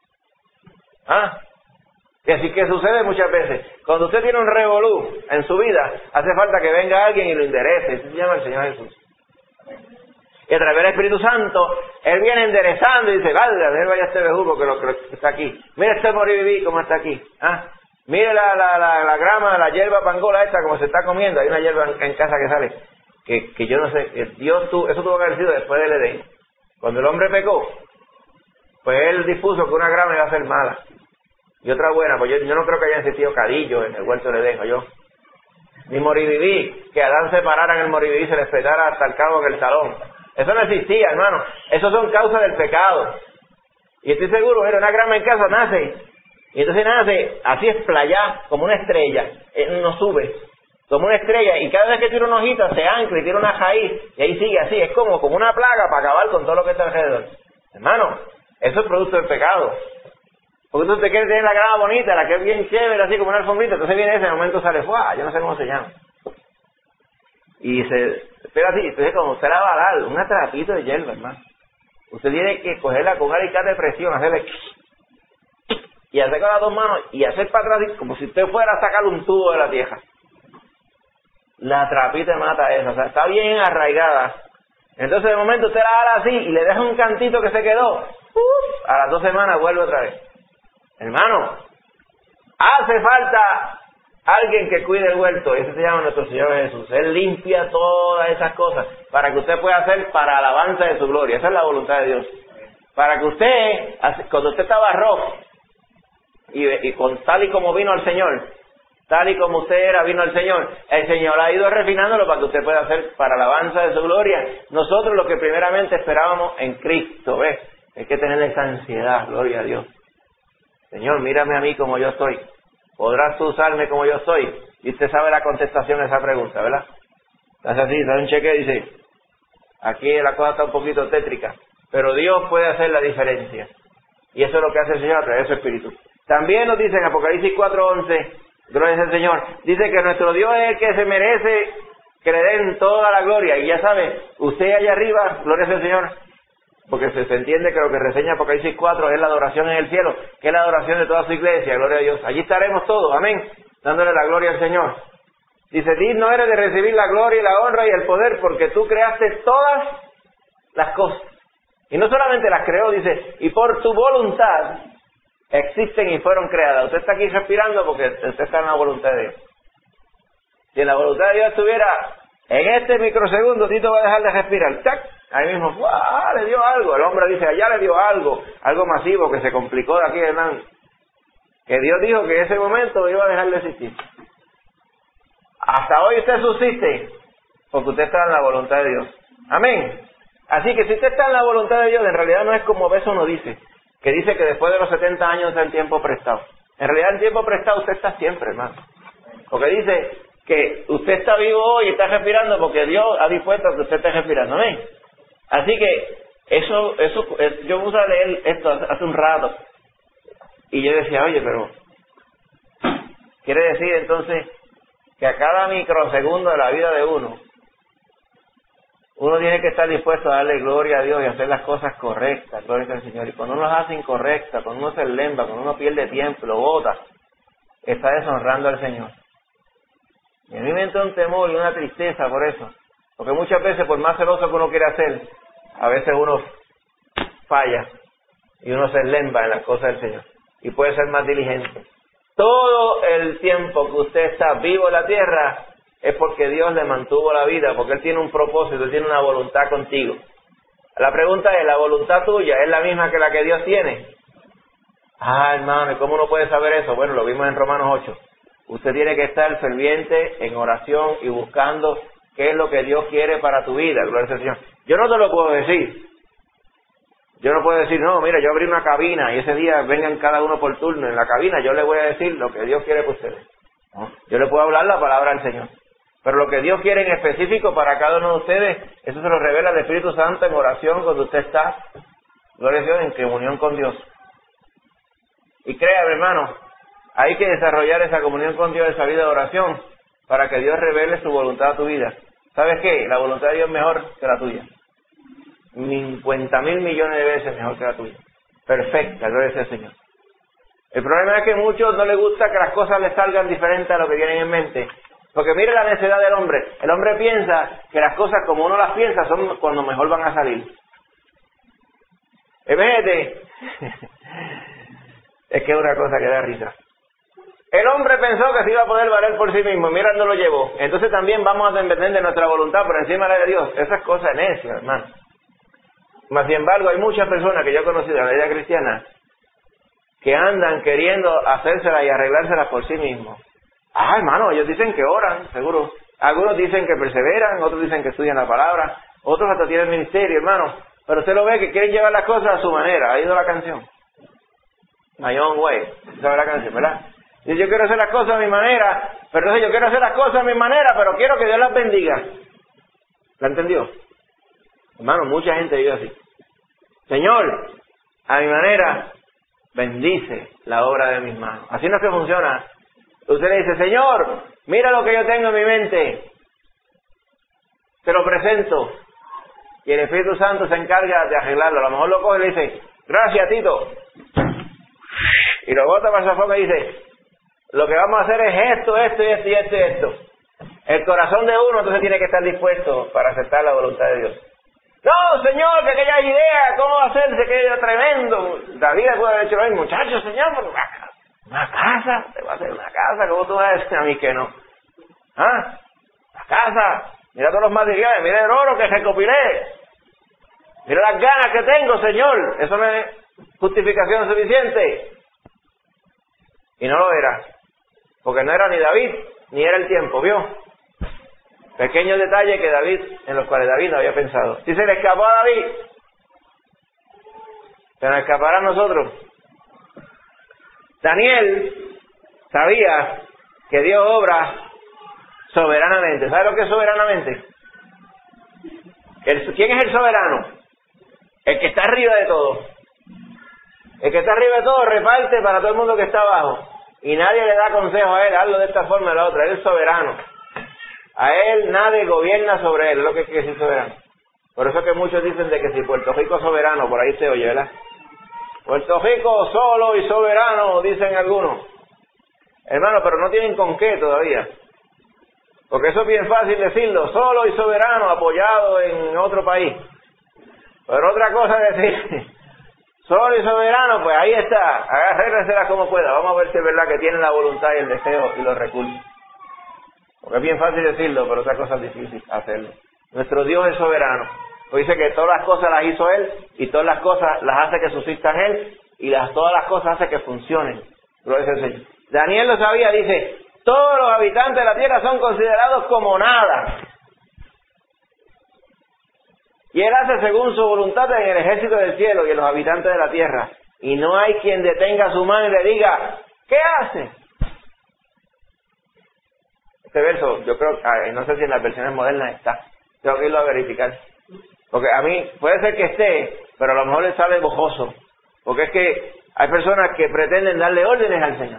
Ah, y así que sucede muchas veces. Cuando usted tiene un revolú en su vida, hace falta que venga alguien y lo enderece. Eso se llama el Señor Jesús. Y a través del Espíritu Santo, Él viene enderezando y dice, valga, déjame vaya este bejuco que lo que está aquí. Mira este moribibí como está aquí. Ah, mire la, la, la, la grama, la hierba pangola esta como se está comiendo. Hay una hierba en, en casa que sale. Que, que yo no sé, que Dios tuvo, eso tuvo que haber sido después del Edén. Cuando el hombre pecó, pues Él dispuso que una grama iba a ser mala y otra buena. Pues yo, yo no creo que haya existido cadillo en el huerto del Edén, ¿o yo? Ni moribibí, que Adán se parara en el moribibí y se le espetara hasta el cabo en el salón. Eso no existía, hermano. Eso son causas del pecado. Y estoy seguro, era una grama en casa, nace. Y entonces nace, así es playa, como una estrella. Él no sube, como una estrella. Y cada vez que tira una hojita, se ancla y tira una raíz. Y ahí sigue así. Es como, como una plaga para acabar con todo lo que está alrededor. Hermano, eso es producto del pecado. Porque tú te quieres tener la grama bonita, la que es bien chévere, así como una alfombrita. Entonces viene ese momento, sale, ¡fuah! Yo no sé cómo se llama. Y se... Pero así, entonces como usted la va a dar, un atrapito de hierba, hermano. Usted tiene que cogerla con un alicate de presión, hacerle... Y hacer con las dos manos y hacer para atrás, como si usted fuera a sacar un tubo de la tierra. La trapita mata eso, o sea, está bien arraigada. Entonces de momento usted la ala así y le deja un cantito que se quedó. Uf, a las dos semanas vuelve otra vez. Hermano, hace falta alguien que cuide el huerto. Ese se llama nuestro Señor Jesús. Él limpia todas esas cosas para que usted pueda hacer para alabanza de su gloria. Esa es la voluntad de Dios. Para que usted, cuando usted estaba rojo y, y con tal y como vino al Señor, tal y como usted era, vino al Señor, el Señor ha ido refinándolo para que usted pueda hacer para alabanza de su gloria. Nosotros lo que primeramente esperábamos en Cristo, ¿ves? Hay que tener esa ansiedad, gloria a Dios. Señor, mírame a mí como yo soy. ¿Podrás tú usarme como yo soy? Y usted sabe la contestación a esa pregunta, ¿verdad? Hace así, da un cheque y dice, aquí la cosa está un poquito tétrica, pero Dios puede hacer la diferencia. Y eso es lo que hace el Señor a través de su Espíritu. También nos dice en Apocalipsis cuatro once, gloria al Señor, dice que nuestro Dios es el que se merece que le den toda la gloria. Y ya sabe, usted allá arriba, gloria al Señor, porque se, se entiende que lo que reseña Apocalipsis cuatro es la adoración en el cielo, que es la adoración de toda su iglesia, gloria a Dios. Allí estaremos todos, amén, dándole la gloria al Señor. Dice, digno eres de recibir la gloria y la honra y el poder, porque tú creaste todas las cosas. Y no solamente las creó, dice, y por tu voluntad existen y fueron creadas. Usted está aquí respirando porque usted está en la voluntad de Dios. Si en la voluntad de Dios estuviera, en este microsegundo, Tito va a dejar de respirar. ¡Tac! Ahí mismo, ¡ah! Le dio algo. El hombre dice, allá le dio algo. Algo masivo que se complicó de aquí en adelante. Que Dios dijo que en ese momento iba a dejar de existir. Hasta hoy usted subsiste porque usted está en la voluntad de Dios. Amén. Así que si usted está en la voluntad de Dios, en realidad no es como eso nos dice, que dice que después de los setenta años es el tiempo prestado. En realidad el tiempo prestado usted está siempre, hermano. Porque dice que usted está vivo hoy y está respirando porque Dios ha dispuesto a que usted esté respirando. Amén. Así que eso, eso, yo puse a leer esto hace un rato y yo decía, oye, pero quiere decir entonces que a cada microsegundo de la vida de uno, uno tiene que estar dispuesto a darle gloria a Dios y hacer las cosas correctas, gloria al Señor. Y cuando uno las hace incorrectas, cuando uno se lemba, cuando uno pierde tiempo, lo bota, está deshonrando al Señor. Y a mí me entra un temor y una tristeza por eso. Porque muchas veces, por más celoso que uno quiere hacer, a veces uno falla y uno se enlemba en las cosas del Señor. Y puede ser más diligente. Todo el tiempo que usted está vivo en la tierra es porque Dios le mantuvo la vida, porque Él tiene un propósito, Él tiene una voluntad contigo. La pregunta es, ¿la voluntad tuya es la misma que la que Dios tiene? Ah, hermano, ¿y cómo uno puede saber eso? Bueno, lo vimos en Romanos ocho. Usted tiene que estar ferviente en oración y buscando qué es lo que Dios quiere para tu vida. Gloria al Señor. Yo no te lo puedo decir. Yo no puedo decir, no, mira, yo abrí una cabina y ese día vengan cada uno por turno en la cabina. Yo le voy a decir lo que Dios quiere para ustedes. ¿No? Yo le puedo hablar la palabra del Señor. Pero lo que Dios quiere en específico para cada uno de ustedes, eso se lo revela el Espíritu Santo en oración cuando usted está, gloria a Dios, en comunión con Dios. Y créame, hermano, hay que desarrollar esa comunión con Dios, esa vida de oración, para que Dios revele su voluntad a tu vida. ¿Sabes qué? La voluntad de Dios es mejor que la tuya. cincuenta mil millones de veces mejor que la tuya. Perfecta, gloria sea al Señor. El problema es que a muchos no les gusta que las cosas les salgan diferentes a lo que tienen en mente. Porque mire la necedad del hombre. El hombre piensa que las cosas como uno las piensa son cuando mejor van a salir. En vez de... es que es una cosa que da risa. El hombre pensó que se iba a poder valer por sí mismo, mira dónde lo llevó. Entonces también vamos a depender de nuestra voluntad por encima de la de Dios. Esas cosas necias, hermano. Mas sin embargo, hay muchas personas que yo he conocido en la vida cristiana que andan queriendo hacérselas y arreglárselas por sí mismos. Ah, hermano, ellos dicen que oran, seguro. Algunos dicen que perseveran, otros dicen que estudian la palabra, otros hasta tienen ministerio, hermano. Pero usted lo ve que quieren llevar las cosas a su manera. ¿Ha ido la canción? My own way. ¿Sabe la canción, verdad? Dice, yo quiero hacer las cosas a mi manera, pero entonces yo quiero hacer las cosas a mi manera, pero quiero que Dios las bendiga. ¿La entendió? Hermano, mucha gente vive así. Señor, a mi manera, bendice la obra de mis manos. Así no es que funciona. Usted le dice, Señor, mira lo que yo tengo en mi mente. Te lo presento. Y el Espíritu Santo se encarga de arreglarlo. A lo mejor lo coge y le dice, gracias, Tito. Y lo bota para esa forma y dice, lo que vamos a hacer es esto, esto y esto y esto y esto. El corazón de uno entonces tiene que estar dispuesto para aceptar la voluntad de Dios. No, Señor, que aquella idea, ¿cómo va a ser? Se queda tremendo. David puede haber hecho lo mismo. Muchachos, Señor, pero una casa, te va a hacer una casa, ¿cómo tú vas a decir a mí que no? ¿Ah? La casa, mira todos los materiales, mira el oro que recopilé. Mira las ganas que tengo, Señor. Eso no es justificación suficiente. Y no lo era. Porque no era ni David, ni era el tiempo, ¿vio? Pequeños detalles que David, en los cuales David no había pensado. Si se le escapó a David, se nos escapará a nosotros. Daniel sabía que Dios obra soberanamente. ¿Sabe lo que es soberanamente? El, ¿Quién es el soberano? El que está arriba de todo. El que está arriba de todo reparte para todo el mundo que está abajo. Y nadie le da consejo a él, hazlo de esta forma o de la otra. Él es soberano. A él nadie gobierna sobre él, es lo que quiere decir soberano. Por eso que muchos dicen de que si Puerto Rico es soberano, por ahí se oye, ¿verdad? Puerto Rico solo y soberano, dicen algunos. Hermano, pero no tienen con qué todavía. Porque eso es bien fácil decirlo, solo y soberano, apoyado en otro país. Pero otra cosa es decir, solo y soberano, pues ahí está, agárrensela como pueda. Vamos a ver si es verdad que tienen la voluntad y el deseo y los recursos. Porque es bien fácil decirlo, pero otra cosa es difícil hacerlo. Nuestro Dios es soberano. Pues dice que todas las cosas las hizo Él, y todas las cosas las hace que subsistan Él, y las, todas las cosas hace que funcionen. Gloria al Señor. Daniel lo sabía, dice, todos los habitantes de la tierra son considerados como nada. Y Él hace según su voluntad en el ejército del cielo y en los habitantes de la tierra. Y no hay quien detenga su mano y le diga, ¿qué hace? Este verso, yo creo, no sé si en las versiones modernas está, tengo que irlo a verificar. Porque a mí, puede ser que esté, pero a lo mejor le sale bojoso. Porque es que hay personas que pretenden darle órdenes al Señor.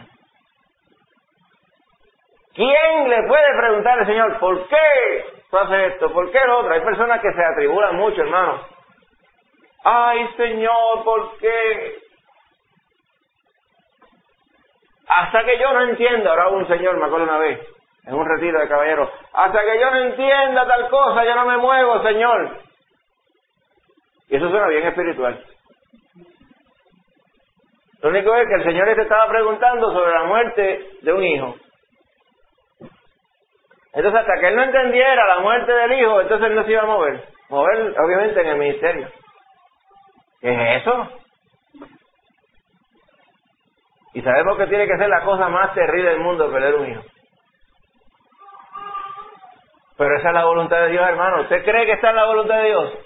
¿Quién le puede preguntar al Señor, ¿por qué tú haces esto? ¿Por qué lo otro? Hay personas que se atribulan mucho, hermano. Ay, Señor, ¿por qué? Hasta que yo no entiendo. Ahora un señor, me acuerdo una vez, en un retiro de caballeros. Hasta que yo no entienda tal cosa, yo no me muevo, Señor. Y eso suena bien espiritual. Lo único es que el Señor te estaba preguntando sobre la muerte de un hijo. Entonces, hasta que él no entendiera la muerte del hijo, entonces él no se iba a mover. Mover, obviamente, en el ministerio. ¿Qué es eso? Y sabemos que tiene que ser la cosa más terrible del mundo perder un hijo. Pero esa es la voluntad de Dios, hermano. ¿Usted cree que está en la voluntad de Dios?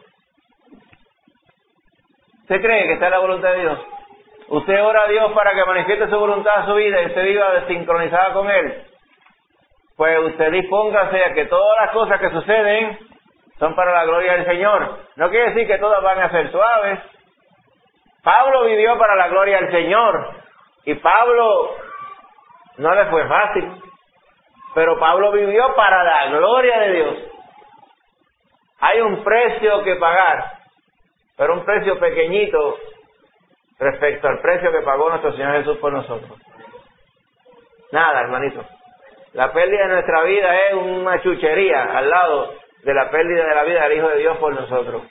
¿Usted cree que está en la voluntad de Dios? ¿Usted ora a Dios para que manifieste su voluntad en su vida y usted viva desincronizada con Él? Pues usted dispóngase a que todas las cosas que suceden son para la gloria del Señor. No quiere decir que todas van a ser suaves. Pablo vivió para la gloria del Señor. Y Pablo no le fue fácil. Pero Pablo vivió para la gloria de Dios. Hay un precio que pagar. Pero un precio pequeñito respecto al precio que pagó nuestro Señor Jesús por nosotros. Nada, hermanito. La pérdida de nuestra vida es una chuchería al lado de la pérdida de la vida del Hijo de Dios por nosotros.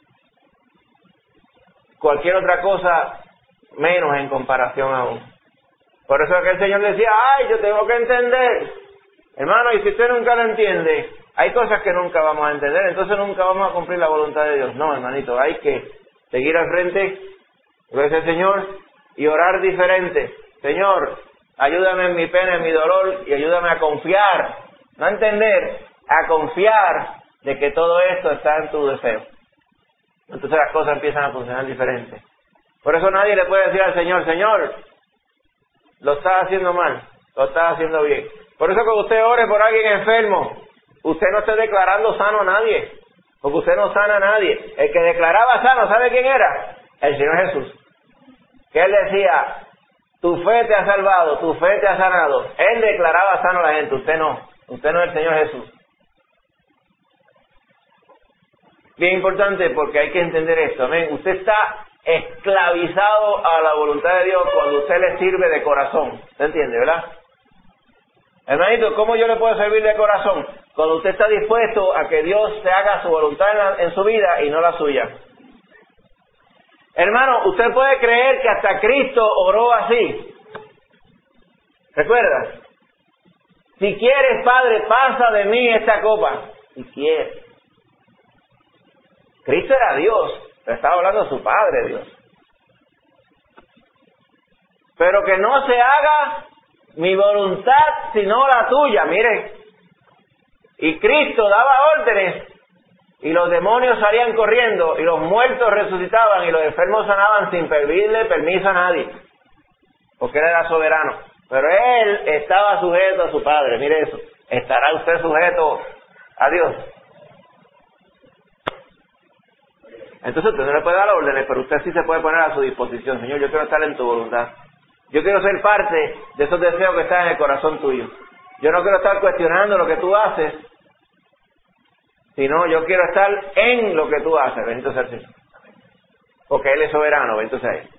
Cualquier otra cosa menos en comparación aún. Por eso es que el Señor decía, ay, yo tengo que entender. Hermano, y si usted nunca lo entiende, hay cosas que nunca vamos a entender, entonces nunca vamos a cumplir la voluntad de Dios. No, hermanito, hay que seguir al frente, gracias al Señor, y orar diferente. Señor, ayúdame en mi pena, en mi dolor, y ayúdame a confiar, no a entender, a confiar de que todo esto está en tu deseo. Entonces las cosas empiezan a funcionar diferente. Por eso nadie le puede decir al Señor, Señor, lo estás haciendo mal, lo estás haciendo bien. Por eso cuando usted ore por alguien enfermo, usted no esté declarando sano a nadie, porque usted no sana a nadie. El que declaraba sano, ¿sabe quién era? El Señor Jesús. Que Él decía, tu fe te ha salvado, tu fe te ha sanado. Él declaraba sano a la gente, usted no. Usted no es el Señor Jesús. Bien importante porque hay que entender esto, amén. Usted está esclavizado a la voluntad de Dios cuando usted le sirve de corazón. ¿Se entiende, verdad? Hermanito, ¿cómo yo le puedo servir de corazón? Cuando usted está dispuesto a que Dios se haga su voluntad en, la, en su vida y no la suya. Hermano, usted puede creer que hasta Cristo oró así. ¿Recuerda? Si quieres, Padre, pasa de mí esta copa. Si quieres. Cristo era Dios, pero estaba hablando de su Padre Dios. Pero que no se haga mi voluntad sino la tuya, mire. Y Cristo daba órdenes y los demonios salían corriendo y los muertos resucitaban y los enfermos sanaban sin pedirle permiso a nadie, porque Él era soberano. Pero Él estaba sujeto a su Padre, mire eso. ¿Estará usted sujeto a Dios? Entonces usted no le puede dar órdenes, pero usted sí se puede poner a su disposición. Señor, yo quiero estar en tu voluntad. Yo quiero ser parte de esos deseos que están en el corazón tuyo. Yo no quiero estar cuestionando lo que tú haces, sino yo quiero estar en lo que tú haces. Bendito sea el Señor. Porque Él es soberano, bendito sea Él.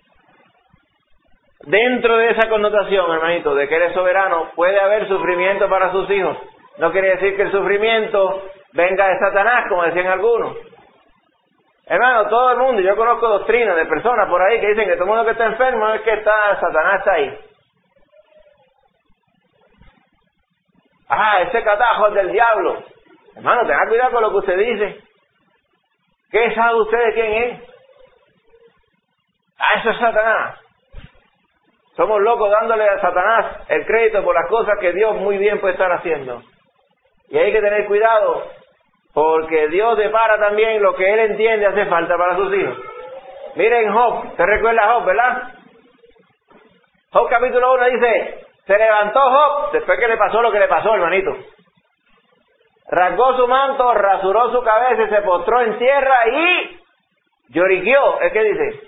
Dentro de esa connotación, hermanito, de que Él es soberano, puede haber sufrimiento para sus hijos. No quiere decir que el sufrimiento venga de Satanás, como decían algunos. Hermano, todo el mundo, yo conozco doctrinas de personas por ahí que dicen que todo el mundo que está enfermo es que está, Satanás está ahí. Ah, ese catajo es del diablo. Hermano, tenga cuidado con lo que usted dice. ¿Qué sabe usted de quién es? Ah, eso es Satanás. Somos locos dándole a Satanás el crédito por las cosas que Dios muy bien puede estar haciendo. Y hay que tener cuidado, porque Dios depara también lo que Él entiende hace falta para sus hijos. Miren Job, ¿te recuerda Job, verdad? Job capítulo uno dice, se levantó Job, después que le pasó lo que le pasó, hermanito. Rasgó su manto, rasuró su cabeza y se postró en tierra y lloriqueó. ¿Es que dice?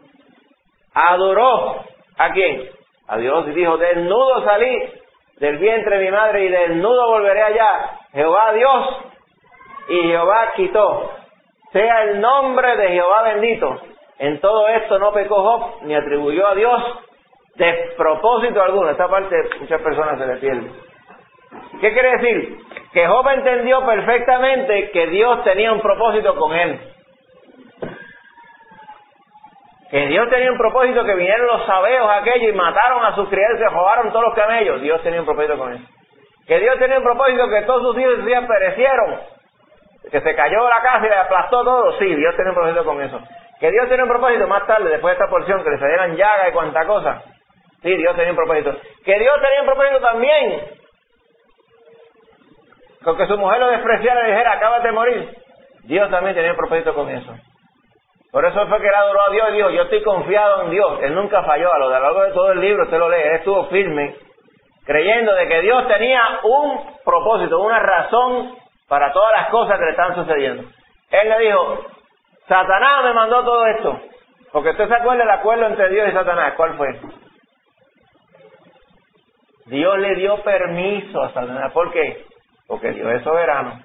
Adoró. ¿A quién? A Dios, y dijo, desnudo salí del vientre de mi madre y desnudo volveré allá. Jehová Dios y Jehová quitó. Sea el nombre de Jehová bendito. En todo esto no pecó Job, ni atribuyó a Dios despropósito alguno. Esta parte muchas personas se le pierden. ¿Qué quiere decir? Que Job entendió perfectamente que Dios tenía un propósito con él. Que Dios tenía un propósito, que vinieron los sabeos aquellos y mataron a sus criados y se robaron todos los camellos. Dios tenía un propósito con eso. Que Dios tenía un propósito, que todos sus hijos y sus hijas perecieron. Que se cayó la casa y le aplastó todo. Sí, Dios tenía un propósito con eso. Que Dios tenía un propósito más tarde, después de esta porción, que le salieran llagas y cuanta cosa. Sí, Dios tenía un propósito. Que Dios tenía un propósito también con que su mujer lo despreciara y dijera, acabas de morir. Dios también tenía un propósito con eso. Por eso fue que él adoró a Dios y dijo, yo estoy confiado en Dios. Él nunca falló. A lo largo de todo el libro, usted lo lee, él estuvo firme, creyendo de que Dios tenía un propósito, una razón para todas las cosas que le estaban sucediendo. Él le dijo, Satanás me mandó todo esto. Porque usted se acuerda del acuerdo entre Dios y Satanás. ¿Cuál fue? Dios le dio permiso a Satanás. ¿Por qué? Porque Dios es soberano.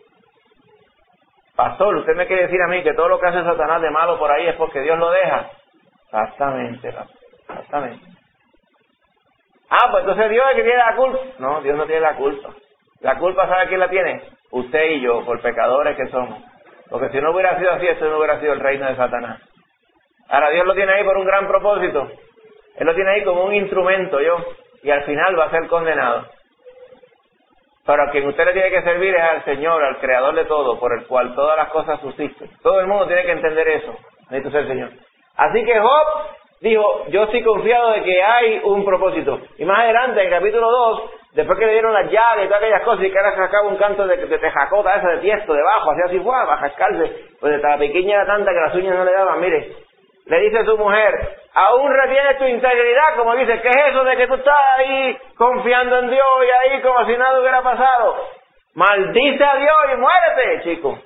Pastor, ¿usted me quiere decir a mí que todo lo que hace Satanás de malo por ahí es porque Dios lo deja? Exactamente, exactamente. Ah, pues entonces Dios es el que tiene la culpa. No, Dios no tiene la culpa. La culpa, ¿sabe quién la tiene? Usted y yo, por pecadores que somos. Porque si no hubiera sido así, esto no hubiera sido el reino de Satanás. Ahora Dios lo tiene ahí por un gran propósito. Él lo tiene ahí como un instrumento, yo. Y al final va a ser condenado. Pero a quien usted le tiene que servir es al Señor, al Creador de todo, por el cual todas las cosas subsisten. Todo el mundo tiene que entender eso. Necesito ser el Señor. Así que Job dijo, yo estoy confiado de que hay un propósito. Y más adelante, en el capítulo dos, después que le dieron las llaves y todas aquellas cosas, y que ahora sacaba un canto de, de tejacota esa de tiesto debajo, hacía así, ¡guau!, a jascarse. Pues la pequeña era tanta que las uñas no le daban, mire. Le dice a su mujer, aún retienes tu integridad, como dice, ¿qué es eso de que tú estás ahí confiando en Dios y ahí como si nada hubiera pasado? Maldice a Dios y muérete, chico.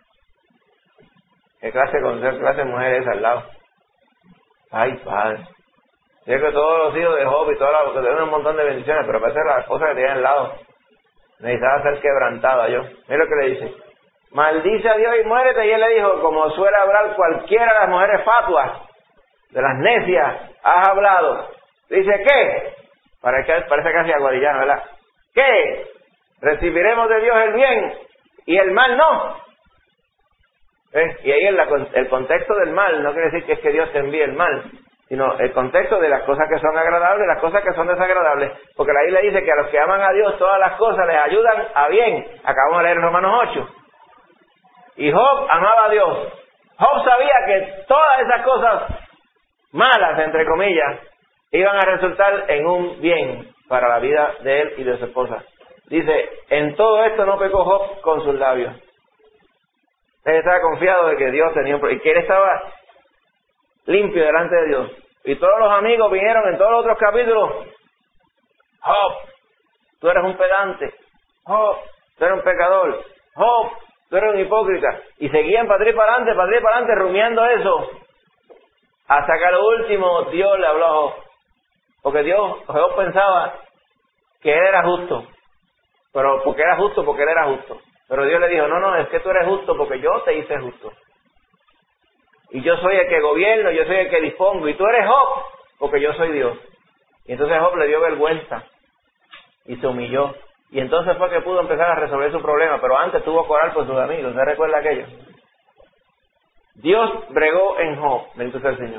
¿Qué clase de qué clase de mujer es al lado? Ay, padre. Yo que todos los hijos de Job y todas las que tienen un montón de bendiciones, pero parece las cosas que tienen al lado. Necesitaba ser quebrantada yo. Mira lo que le dice. Maldice a Dios y muérete. Y él le dijo, como suele hablar cualquiera de las mujeres fatuas, de las necias, has hablado. Dice, ¿qué? Parece, parece casi aguadillano, ¿verdad? ¿Qué? Recibiremos de Dios el bien y el mal no. ¿Eh? Y ahí el, el contexto del mal no quiere decir que es que Dios te envíe el mal, sino el contexto de las cosas que son agradables y las cosas que son desagradables. Porque la Biblia dice que a los que aman a Dios todas las cosas les ayudan a bien. Acabamos de leer en Romanos ocho. Y Job amaba a Dios. Job sabía que todas esas cosas malas, entre comillas, iban a resultar en un bien para la vida de él y de su esposa. Dice, en todo esto no pecó Job con sus labios. Él estaba confiado de que Dios tenía un... y que él estaba limpio delante de Dios. Y todos los amigos vinieron en todos los otros capítulos. Job, tú eres un pedante. Job, tú eres un pecador. Job, tú eres un hipócrita. Y seguían para atrás y para adelante, para atrás y para adelante, rumiando eso. Hasta que a lo último Dios le habló a Job. Porque Dios, Job pensaba que él era justo. Pero porque era justo, porque él era justo. Pero Dios le dijo, no, no, es que tú eres justo porque yo te hice justo. Y yo soy el que gobierno, yo soy el que dispongo. Y tú eres Job porque yo soy Dios. Y entonces Job le dio vergüenza y se humilló. Y entonces fue que pudo empezar a resolver su problema. Pero antes tuvo que orar por sus amigos. ¿Se recuerda aquello? Dios bregó en Job. Bendito sea el Señor.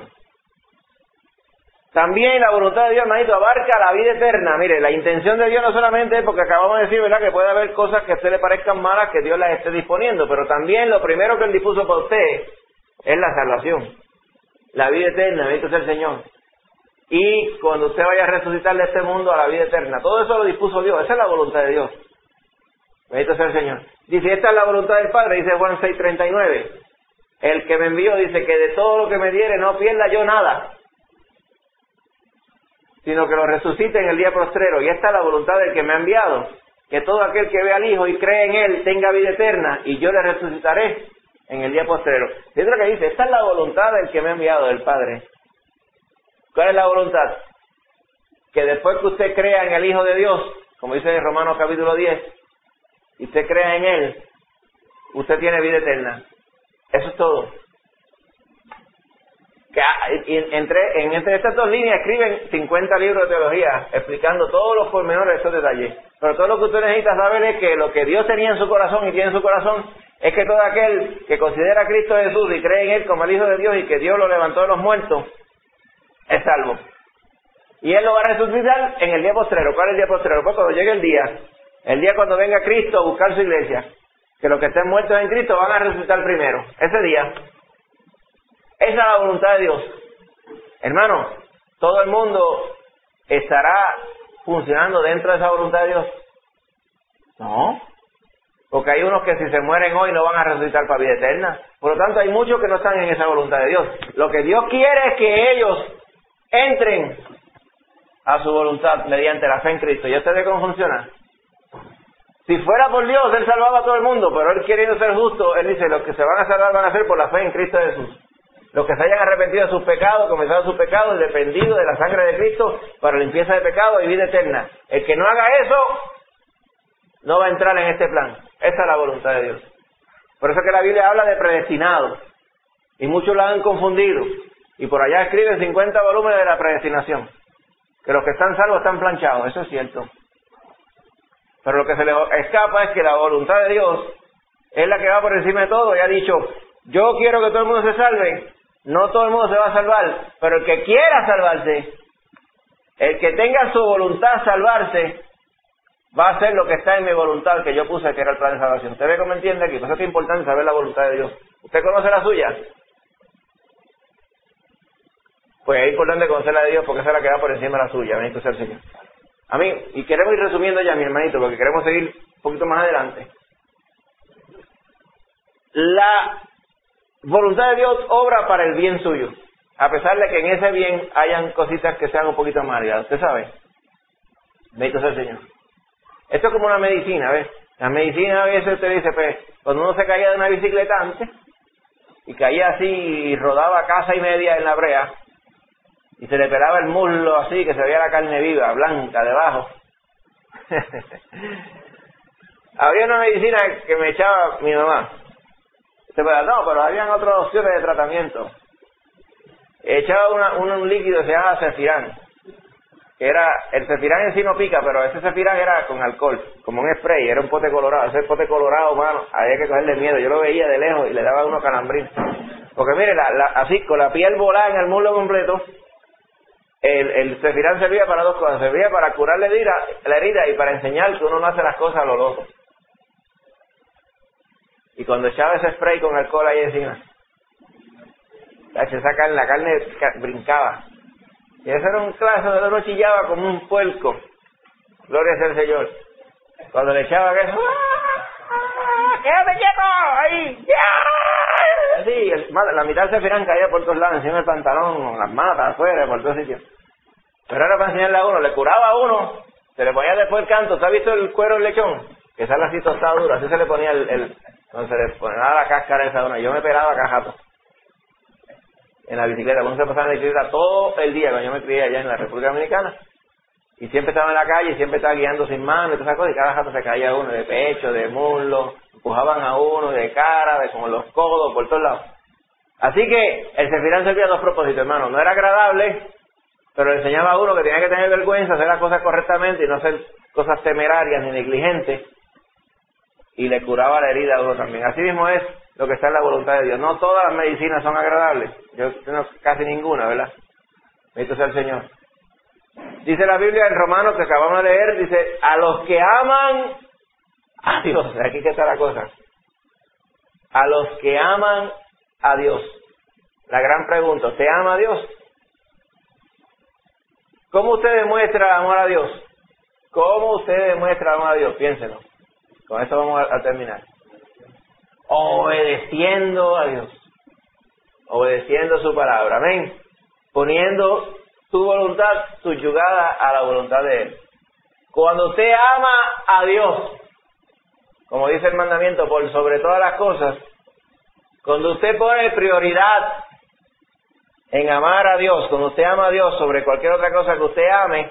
También la voluntad de Dios, hermanito, abarca la vida eterna. Mire, la intención de Dios no solamente es porque acabamos de decir, ¿verdad?, que puede haber cosas que a usted le parezcan malas que Dios las esté disponiendo, pero también lo primero que Él dispuso para usted es la salvación, la vida eterna, bendito sea el Señor. Y cuando usted vaya a resucitar de este mundo a la vida eterna, todo eso lo dispuso Dios, esa es la voluntad de Dios. Bendito sea el Señor. Dice, esta es la voluntad del Padre, dice Juan seis treinta y nueve. El que me envió dice que de todo lo que me diere no pierda yo nada, sino que lo resucite en el día postrero. Y esta es la voluntad del que me ha enviado, que todo aquel que ve al Hijo y cree en Él tenga vida eterna, y yo le resucitaré en el día postrero. Es lo que dice, esta es la voluntad del que me ha enviado, del Padre. ¿Cuál es la voluntad? Que después que usted crea en el Hijo de Dios, como dice en Romanos capítulo diez, y usted crea en Él, usted tiene vida eterna. Eso es todo. Que entre, en entre estas dos líneas escriben cincuenta libros de teología explicando todos los pormenores de esos detalles. Pero todo lo que usted necesita saber es que lo que Dios tenía en su corazón y tiene en su corazón es que todo aquel que considera a Cristo Jesús y cree en Él como el Hijo de Dios y que Dios lo levantó de los muertos, es salvo. Y Él lo va a resucitar en el día postrero. ¿Cuál es el día postrero? Pues cuando llegue el día, el día cuando venga Cristo a buscar su iglesia, que los que estén muertos en Cristo van a resucitar primero. Ese día. Esa es la voluntad de Dios. Hermano, todo el mundo estará funcionando dentro de esa voluntad de Dios. No. Porque hay unos que si se mueren hoy no van a resucitar para vida eterna. Por lo tanto, hay muchos que no están en esa voluntad de Dios. Lo que Dios quiere es que ellos entren a su voluntad mediante la fe en Cristo. ¿Ya usted ve cómo funciona? Si fuera por Dios, Él salvaba a todo el mundo, pero Él queriendo ser justo, Él dice, los que se van a salvar van a ser por la fe en Cristo Jesús. Los que se hayan arrepentido de sus pecados, comenzado sus pecados y dependido de la sangre de Cristo para limpieza de pecado y vida eterna. El que no haga eso, no va a entrar en este plan. Esa es la voluntad de Dios. Por eso que la Biblia habla de predestinado. Y muchos la han confundido. Y por allá escriben cincuenta volúmenes de la predestinación. Que los que están salvos están planchados. Eso es cierto. Pero lo que se les escapa es que la voluntad de Dios es la que va por encima de todo. Y ha dicho, yo quiero que todo el mundo se salve. No todo el mundo se va a salvar. Pero el que quiera salvarse, el que tenga su voluntad salvarse, va a hacer lo que está en mi voluntad, que yo puse que era el plan de salvación. ¿Usted ve cómo entiende aquí? Por eso es que es importante saber la voluntad de Dios. ¿Usted conoce la suya? Pues es importante conocer la de Dios porque esa es la que va por encima de la suya. Bendito sea el Señor. A mí, y queremos ir resumiendo ya, mi hermanito, porque queremos seguir un poquito más adelante. La voluntad de Dios obra para el bien suyo, a pesar de que en ese bien hayan cositas que sean un poquito amargas. ¿Usted sabe? Bendito sea el Señor. Esto es como una medicina, ¿ves? La medicina a veces usted dice, pues, cuando uno se caía de una bicicleta antes, y caía así y rodaba casa y media en la brea, y se le pelaba el muslo así, que se veía la carne viva, blanca, debajo. Había una medicina que me echaba mi mamá. Se puede, no, pero habían otras opciones de tratamiento. Echaba una, un, un líquido que se llama Cefirán. Que era, el Cefirán en sí no pica, pero ese Cefirán era con alcohol, como un spray, era un pote colorado. Ese pote colorado, mano, había que cogerle miedo. Yo lo veía de lejos y le daba uno calambrín. Porque mire, la, la, así, con la piel volada en el muslo completo, el, el Cefirán servía para dos cosas. Servía para curar la herida, la herida y para enseñar que uno no hace las cosas a lo loco. Y cuando echaba ese spray con alcohol ahí encima, esa carne, la carne brincaba. Y ese era un clase donde uno chillaba como un puerco. Gloria sea al Señor. Cuando le echaba que ¡ah! ¡Quédate quieto! ¡Ahí! ¡Ya! Así, el, la mitad del Cefirán caía por todos lados, encima del pantalón, las matas, afuera, por todos sitios. Pero era para enseñarle a uno, le curaba a uno, se le ponía después el canto. ¿Usted ha visto el cuero del lechón? Que sale así tostado duro, así se le ponía el... el cuando se le ponía la cáscara esa de uno. Yo me pelaba cajato en la bicicleta, cuando se pasaba en la bicicleta todo el día, cuando yo me crié allá en la República Dominicana, y siempre estaba en la calle, y siempre estaba guiando sin mano y todas esas cosas, y cada jato se caía uno, de pecho, de muslo, empujaban a uno, de cara, de como los codos, por todos lados. Así que el Cefirán servía a dos propósitos, hermano. No era agradable, pero le enseñaba a uno que tenía que tener vergüenza, hacer las cosas correctamente y no hacer cosas temerarias ni negligentes, y le curaba la herida a uno también. Así mismo es lo que está en la voluntad de Dios. No todas las medicinas son agradables. Yo no, casi ninguna, ¿verdad? Bendito sea el Señor. Dice la Biblia en Romanos, que acabamos de leer, dice, a los que aman a Dios. Aquí que está la cosa. A los que aman a Dios. La gran pregunta, ¿usted ama a Dios? ¿Cómo usted demuestra amor a Dios? ¿Cómo usted demuestra amor a Dios? Piénselo. Con esto vamos a, a terminar. Obedeciendo a Dios. Obedeciendo su palabra. Amén. Poniendo tu voluntad subyugada a la voluntad de Él. Cuando usted ama a Dios, como dice el mandamiento, por sobre todas las cosas, cuando usted pone prioridad en amar a Dios, cuando usted ama a Dios sobre cualquier otra cosa que usted ame,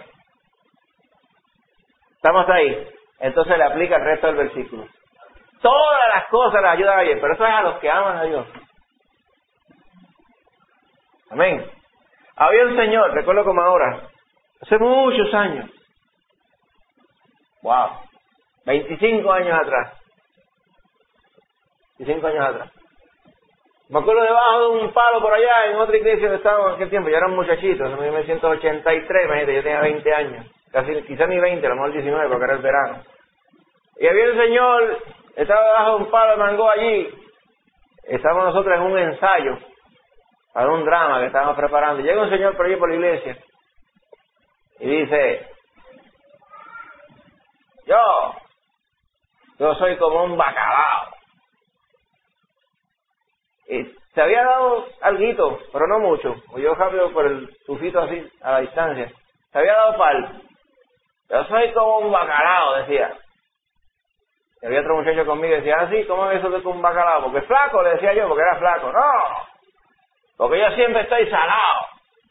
estamos ahí. Entonces le aplica el resto del versículo. Todas las cosas le ayudan a bien, pero eso es a los que aman a Dios. Amén. Había un señor, recuerdo como ahora, hace muchos años, Wow. veinticinco años atrás. veinticinco años atrás. Me acuerdo debajo de un palo por allá, en otra iglesia donde estábamos en aquel tiempo. Yo era un muchachito, en mil novecientos ochenta y tres, imagínate, yo tenía veinte años. Casi, quizás ni veinte, a lo mejor diecinueve, porque era el verano. Y había un señor, estaba debajo de un palo de mango allí. Estábamos nosotros en un ensayo para un drama que estábamos preparando. Y llega un señor por allí por la iglesia y dice: yo, yo soy como un bacalao. Y se había dado alguito, pero no mucho. O yo rápido por el tufito así, a la distancia. Se había dado pal. Yo soy como un bacalao, decía. Y había otro muchacho conmigo y decía: ah, sí, ¿cómo es eso de que un bacalao? Porque es flaco, le decía yo, porque era flaco. No, porque yo siempre estoy salado.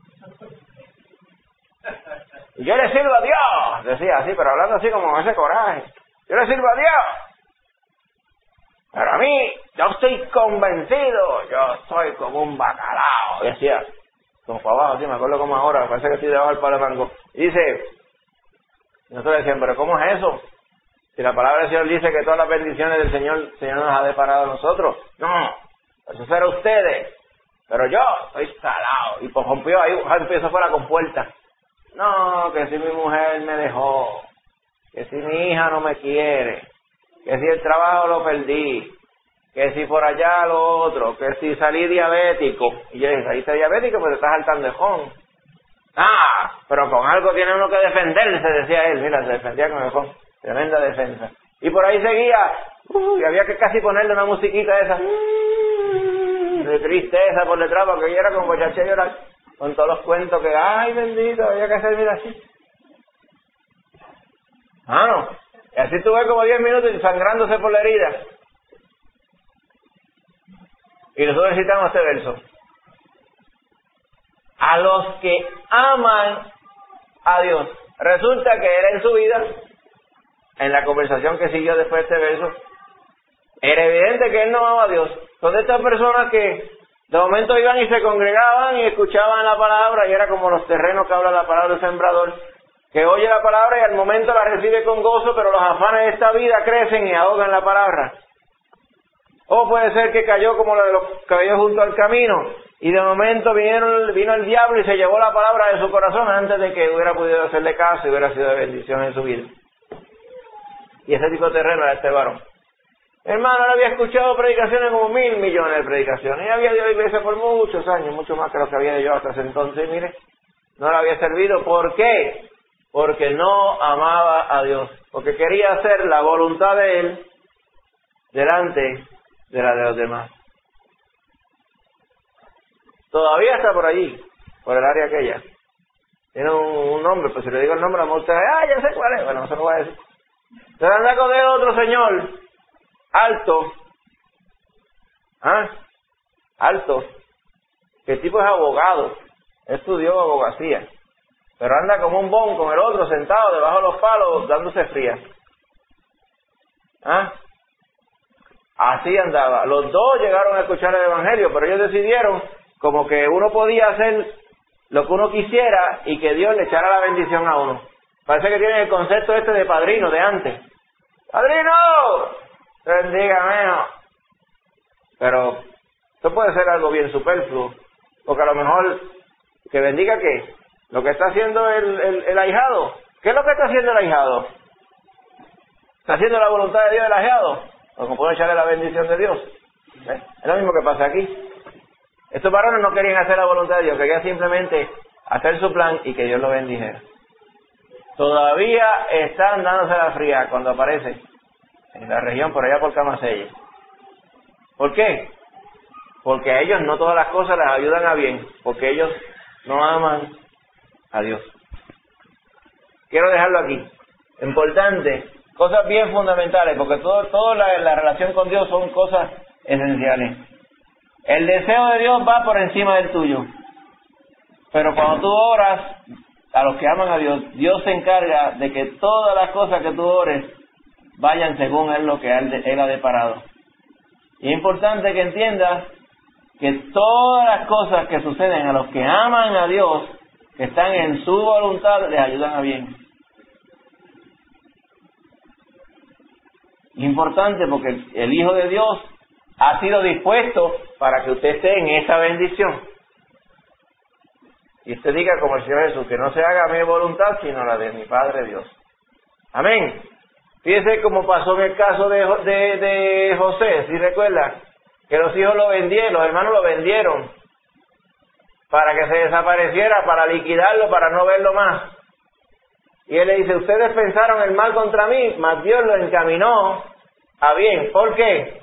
Y yo le sirvo a Dios, decía así, pero hablando así como con ese coraje. Yo le sirvo a Dios. Pero a mí, yo estoy convencido, yo soy como un bacalao. Y decía, como para abajo, así, me acuerdo como ahora, parece que estoy debajo del palo de mango. Y dice, nosotros decíamos, pero ¿cómo es eso? Si la palabra del Señor dice que todas las bendiciones del Señor, el Señor nos ha deparado a nosotros. No, eso será ustedes. Pero yo estoy salado. Y pues rompió ahí, empezó fuera con puerta. No, que si mi mujer me dejó, que si mi hija no me quiere, que si el trabajo lo perdí, que si por allá lo otro, que si salí diabético. Y yo dije, saliste diabético, pero te estás saltando de jón. Ah, pero con algo tiene uno que defenderse, decía él. Mira, se defendía con el jón. Tremenda defensa. Y por ahí seguía, uh, y había que casi ponerle una musiquita esa, uh, de tristeza por detrás, porque yo era como muchacha llorar, con todos los cuentos que, ay bendito, había que hacer, mira así. Ah, no. Y así tuve como diez minutos sangrándose por la herida. Y nosotros citamos este verso. A los que aman a Dios. Resulta que él en su vida, en la conversación que siguió después de este verso, era evidente que él no amaba a Dios. Son de estas personas que de momento iban y se congregaban y escuchaban la palabra, y era como los terrenos que habla la palabra del sembrador, que oye la palabra y al momento la recibe con gozo, pero los afanes de esta vida crecen y ahogan la palabra. O puede ser que cayó como la de los cabellos junto al camino, y de momento vinieron, vino el diablo y se llevó la palabra de su corazón antes de que hubiera podido hacerle caso y hubiera sido de bendición en su vida. Y ese tipo de terreno era este varón. Hermano, él había escuchado predicaciones como mil millones de predicaciones, y había ido a la iglesia por muchos años, mucho más que lo que había yo hasta ese entonces, y mire, no le había servido. ¿Por qué? Porque no amaba a Dios, porque quería hacer la voluntad de Él delante de la de los demás. Todavía está por allí, por el área aquella. Tiene un, un nombre, pues si le digo el nombre, a lo mejor usted, ah, ya sé cuál es. Bueno, no se lo voy a decir. Se anda con él otro señor, alto, ¿ah? Alto, que el tipo es abogado, estudió abogacía, pero anda como un bon con el otro sentado debajo de los palos dándose fría. ¿Ah? Así andaba. Los dos llegaron a escuchar el evangelio, pero ellos decidieron como que uno podía hacer lo que uno quisiera y que Dios le echara la bendición a uno. Parece que tienen el concepto este de padrino de antes. ¡Padrino! Bendiga, menos. Pero esto puede ser algo bien superfluo, porque a lo mejor que bendiga ¿qué? Lo que está haciendo el, el, el ahijado. ¿Qué es lo que está haciendo el ahijado? ¿Está haciendo la voluntad de Dios el ahijado? O como puede echarle la bendición de Dios. ¿Eh? Es lo mismo que pasa aquí. Estos varones no querían hacer la voluntad de Dios, querían simplemente hacer su plan y que Dios lo bendijera. Todavía están dándose la fría cuando aparece en la región por allá por Camasella. ¿Por qué? Porque a ellos no todas las cosas les ayudan a bien, porque ellos no aman a Dios. Quiero dejarlo aquí. Importante, cosas bien fundamentales, porque todo, todo la, la relación con Dios son cosas esenciales. El deseo de Dios va por encima del tuyo. Pero cuando tú oras a los que aman a Dios, Dios se encarga de que todas las cosas que tú ores vayan según Él lo que Él, él ha deparado. Y es importante que entiendas que todas las cosas que suceden a los que aman a Dios, que están en su voluntad, les ayudan a bien. Importante porque el, el Hijo de Dios ha sido dispuesto para que usted esté en esa bendición. Y usted diga como el Señor Jesús, que no se haga mi voluntad, sino la de mi Padre Dios. Amén. Fíjese cómo pasó en el caso de, de, de José, si recuerda, que los hijos lo vendieron, los hermanos lo vendieron, para que se desapareciera, para liquidarlo, para no verlo más. Y él le dice, ustedes pensaron el mal contra mí, mas Dios lo encaminó a bien. ¿Por qué?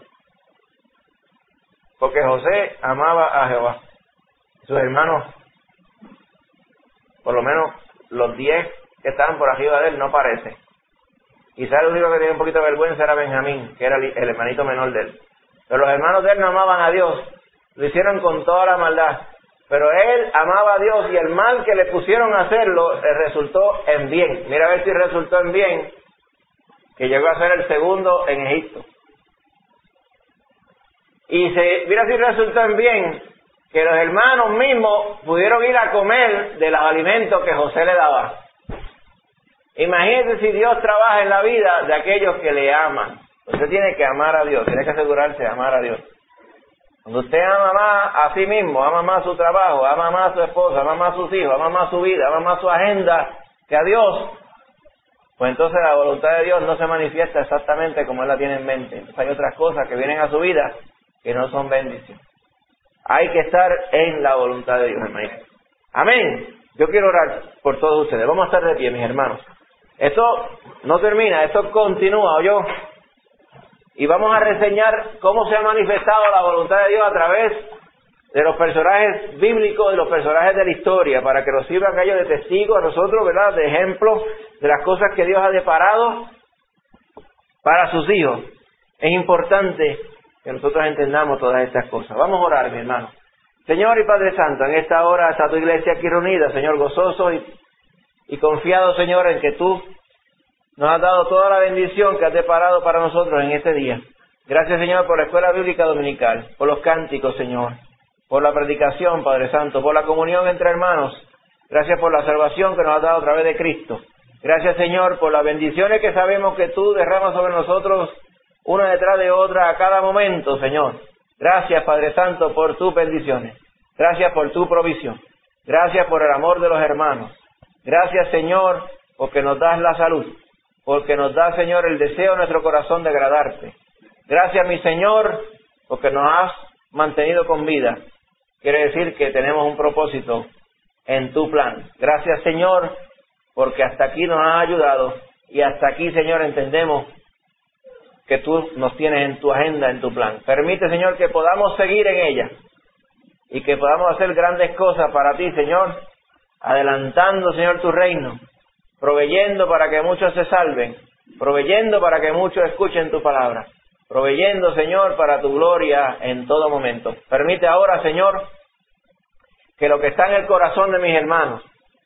Porque José amaba a Jehová. Sus hermanos, por lo menos los diez que estaban por arriba de él, no parece. Quizás el único que tenía un poquito de vergüenza era Benjamín, que era el hermanito menor de él. Pero los hermanos de él no amaban a Dios, lo hicieron con toda la maldad. Pero él amaba a Dios y el mal que le pusieron a hacerlo resultó en bien. Mira a ver si resultó en bien, que llegó a ser el segundo en Egipto. Y se, mira si resultó en bien, que los hermanos mismos pudieron ir a comer de los alimentos que José le daba. Imagínese si Dios trabaja en la vida de aquellos que le aman. Usted tiene que amar a Dios, tiene que asegurarse de amar a Dios. Cuando usted ama más a sí mismo, ama más su trabajo, ama más a su esposa, ama más a sus hijos, ama más su vida, ama más su agenda que a Dios, pues entonces la voluntad de Dios no se manifiesta exactamente como Él la tiene en mente. Entonces hay otras cosas que vienen a su vida que no son bendición. Hay que estar en la voluntad de Dios, hermano. Amén. Yo quiero orar por todos ustedes. Vamos a estar de pie, mis hermanos. Esto no termina, esto continúa, ¿oyó? Y vamos a reseñar cómo se ha manifestado la voluntad de Dios a través de los personajes bíblicos y los personajes de la historia, para que nos sirvan ellos de testigos a nosotros, ¿verdad? De ejemplo de las cosas que Dios ha deparado para sus hijos. Es importante que nosotros entendamos todas estas cosas. Vamos a orar, mi hermano. Señor y Padre Santo, en esta hora está tu iglesia aquí reunida, Señor, gozoso y, y confiado, Señor, en que tú nos has dado toda la bendición que has deparado para nosotros en este día. Gracias, Señor, por la escuela bíblica dominical, por los cánticos, Señor, por la predicación, Padre Santo, por la comunión entre hermanos. Gracias por la salvación que nos has dado a través de Cristo. Gracias, Señor, por las bendiciones que sabemos que tú derramas sobre nosotros una detrás de otra a cada momento, Señor. Gracias, Padre Santo, por tus bendiciones. Gracias por tu provisión. Gracias por el amor de los hermanos. Gracias, Señor, porque nos das la salud. Porque nos da, Señor, el deseo de nuestro corazón de agradarte. Gracias, mi Señor, porque nos has mantenido con vida. Quiere decir que tenemos un propósito en tu plan. Gracias, Señor, porque hasta aquí nos has ayudado. Y hasta aquí, Señor, entendemos que tú nos tienes en tu agenda, en tu plan. Permite, Señor, que podamos seguir en ella. Y que podamos hacer grandes cosas para ti, Señor. Adelantando, Señor, tu reino. Proveyendo para que muchos se salven, proveyendo para que muchos escuchen tu palabra, proveyendo, Señor, para tu gloria en todo momento. Permite ahora, Señor, que lo que está en el corazón de mis hermanos,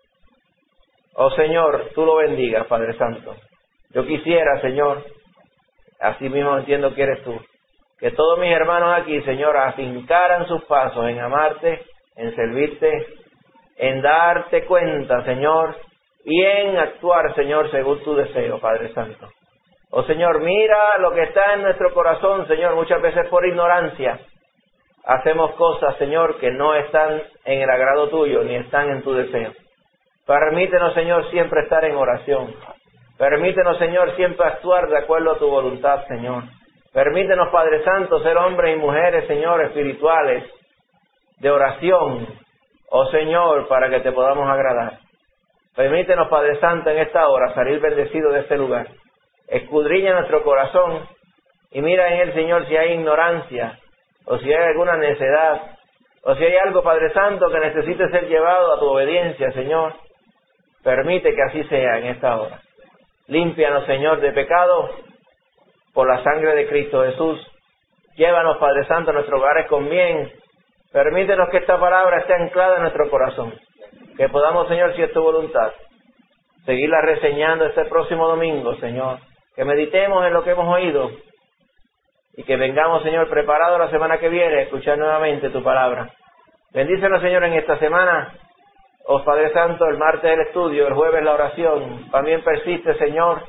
oh Señor, tú lo bendigas, Padre Santo. Yo quisiera, Señor, así mismo entiendo que eres tú, que todos mis hermanos aquí, Señor, afincaran sus pasos en amarte, en servirte, en darte cuenta, Señor, y en actuar, Señor, según tu deseo, Padre Santo. Oh, Señor, mira lo que está en nuestro corazón, Señor, muchas veces por ignorancia. Hacemos cosas, Señor, que no están en el agrado tuyo, ni están en tu deseo. Permítenos, Señor, siempre estar en oración. Permítenos, Señor, siempre actuar de acuerdo a tu voluntad, Señor. Permítenos, Padre Santo, ser hombres y mujeres, Señor, espirituales, de oración, oh Señor, para que te podamos agradar. Permítenos, Padre Santo, en esta hora salir bendecido de este lugar. Escudriña nuestro corazón y mira en él, Señor, si hay ignorancia o si hay alguna necedad o si hay algo, Padre Santo, que necesite ser llevado a tu obediencia, Señor. Permite que así sea en esta hora. Límpianos, Señor, de pecado por la sangre de Cristo Jesús. Llévanos, Padre Santo, a nuestros hogares con bien. Permítenos que esta palabra esté anclada en nuestro corazón. Que podamos, Señor, si es tu voluntad, seguirla reseñando este próximo domingo, Señor. Que meditemos en lo que hemos oído y que vengamos, Señor, preparados la semana que viene a escuchar nuevamente tu palabra. Bendícenos, Señor, en esta semana. Oh Padre Santo, el martes el estudio, el jueves la oración. También persiste, Señor,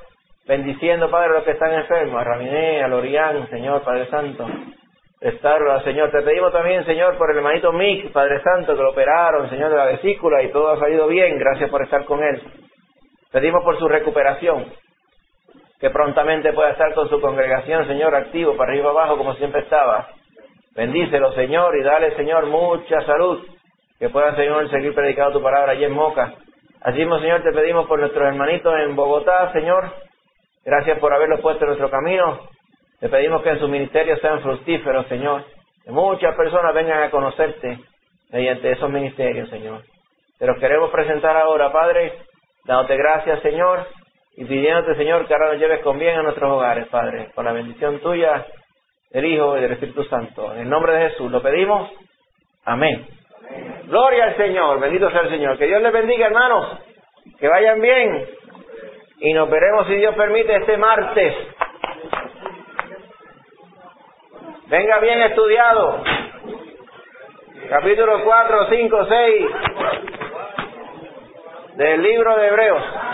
bendiciendo, Padre, a los que están enfermos, a Raminé, a Lorián, Señor, Padre Santo. Restaura, Señor. Te pedimos también, Señor, por el hermanito Mick, Padre Santo, que lo operaron, Señor, de la vesícula y todo ha salido bien. Gracias por estar con él. Pedimos por su recuperación, que prontamente pueda estar con su congregación, Señor, activo, para arriba abajo, como siempre estaba. Bendícelo, Señor, y dale, Señor, mucha salud, que pueda, Señor, seguir predicando tu palabra allí en Moca. Así mismo, Señor, te pedimos por nuestros hermanitos en Bogotá, Señor. Gracias por haberlos puesto en nuestro camino. Te pedimos que en su ministerio sean fructíferos, Señor. Que muchas personas vengan a conocerte mediante esos ministerios, Señor. Te los queremos presentar ahora, Padre, dándote gracias, Señor, y pidiéndote, Señor, que ahora nos lleves con bien a nuestros hogares, Padre, con la bendición tuya, del Hijo y del Espíritu Santo. En el nombre de Jesús lo pedimos. Amén. Amén. Gloria al Señor. Bendito sea el Señor. Que Dios les bendiga, hermanos. Que vayan bien. Y nos veremos, si Dios permite, este martes. Venga bien estudiado. Capítulo cuatro, cinco, seis del libro de Hebreos.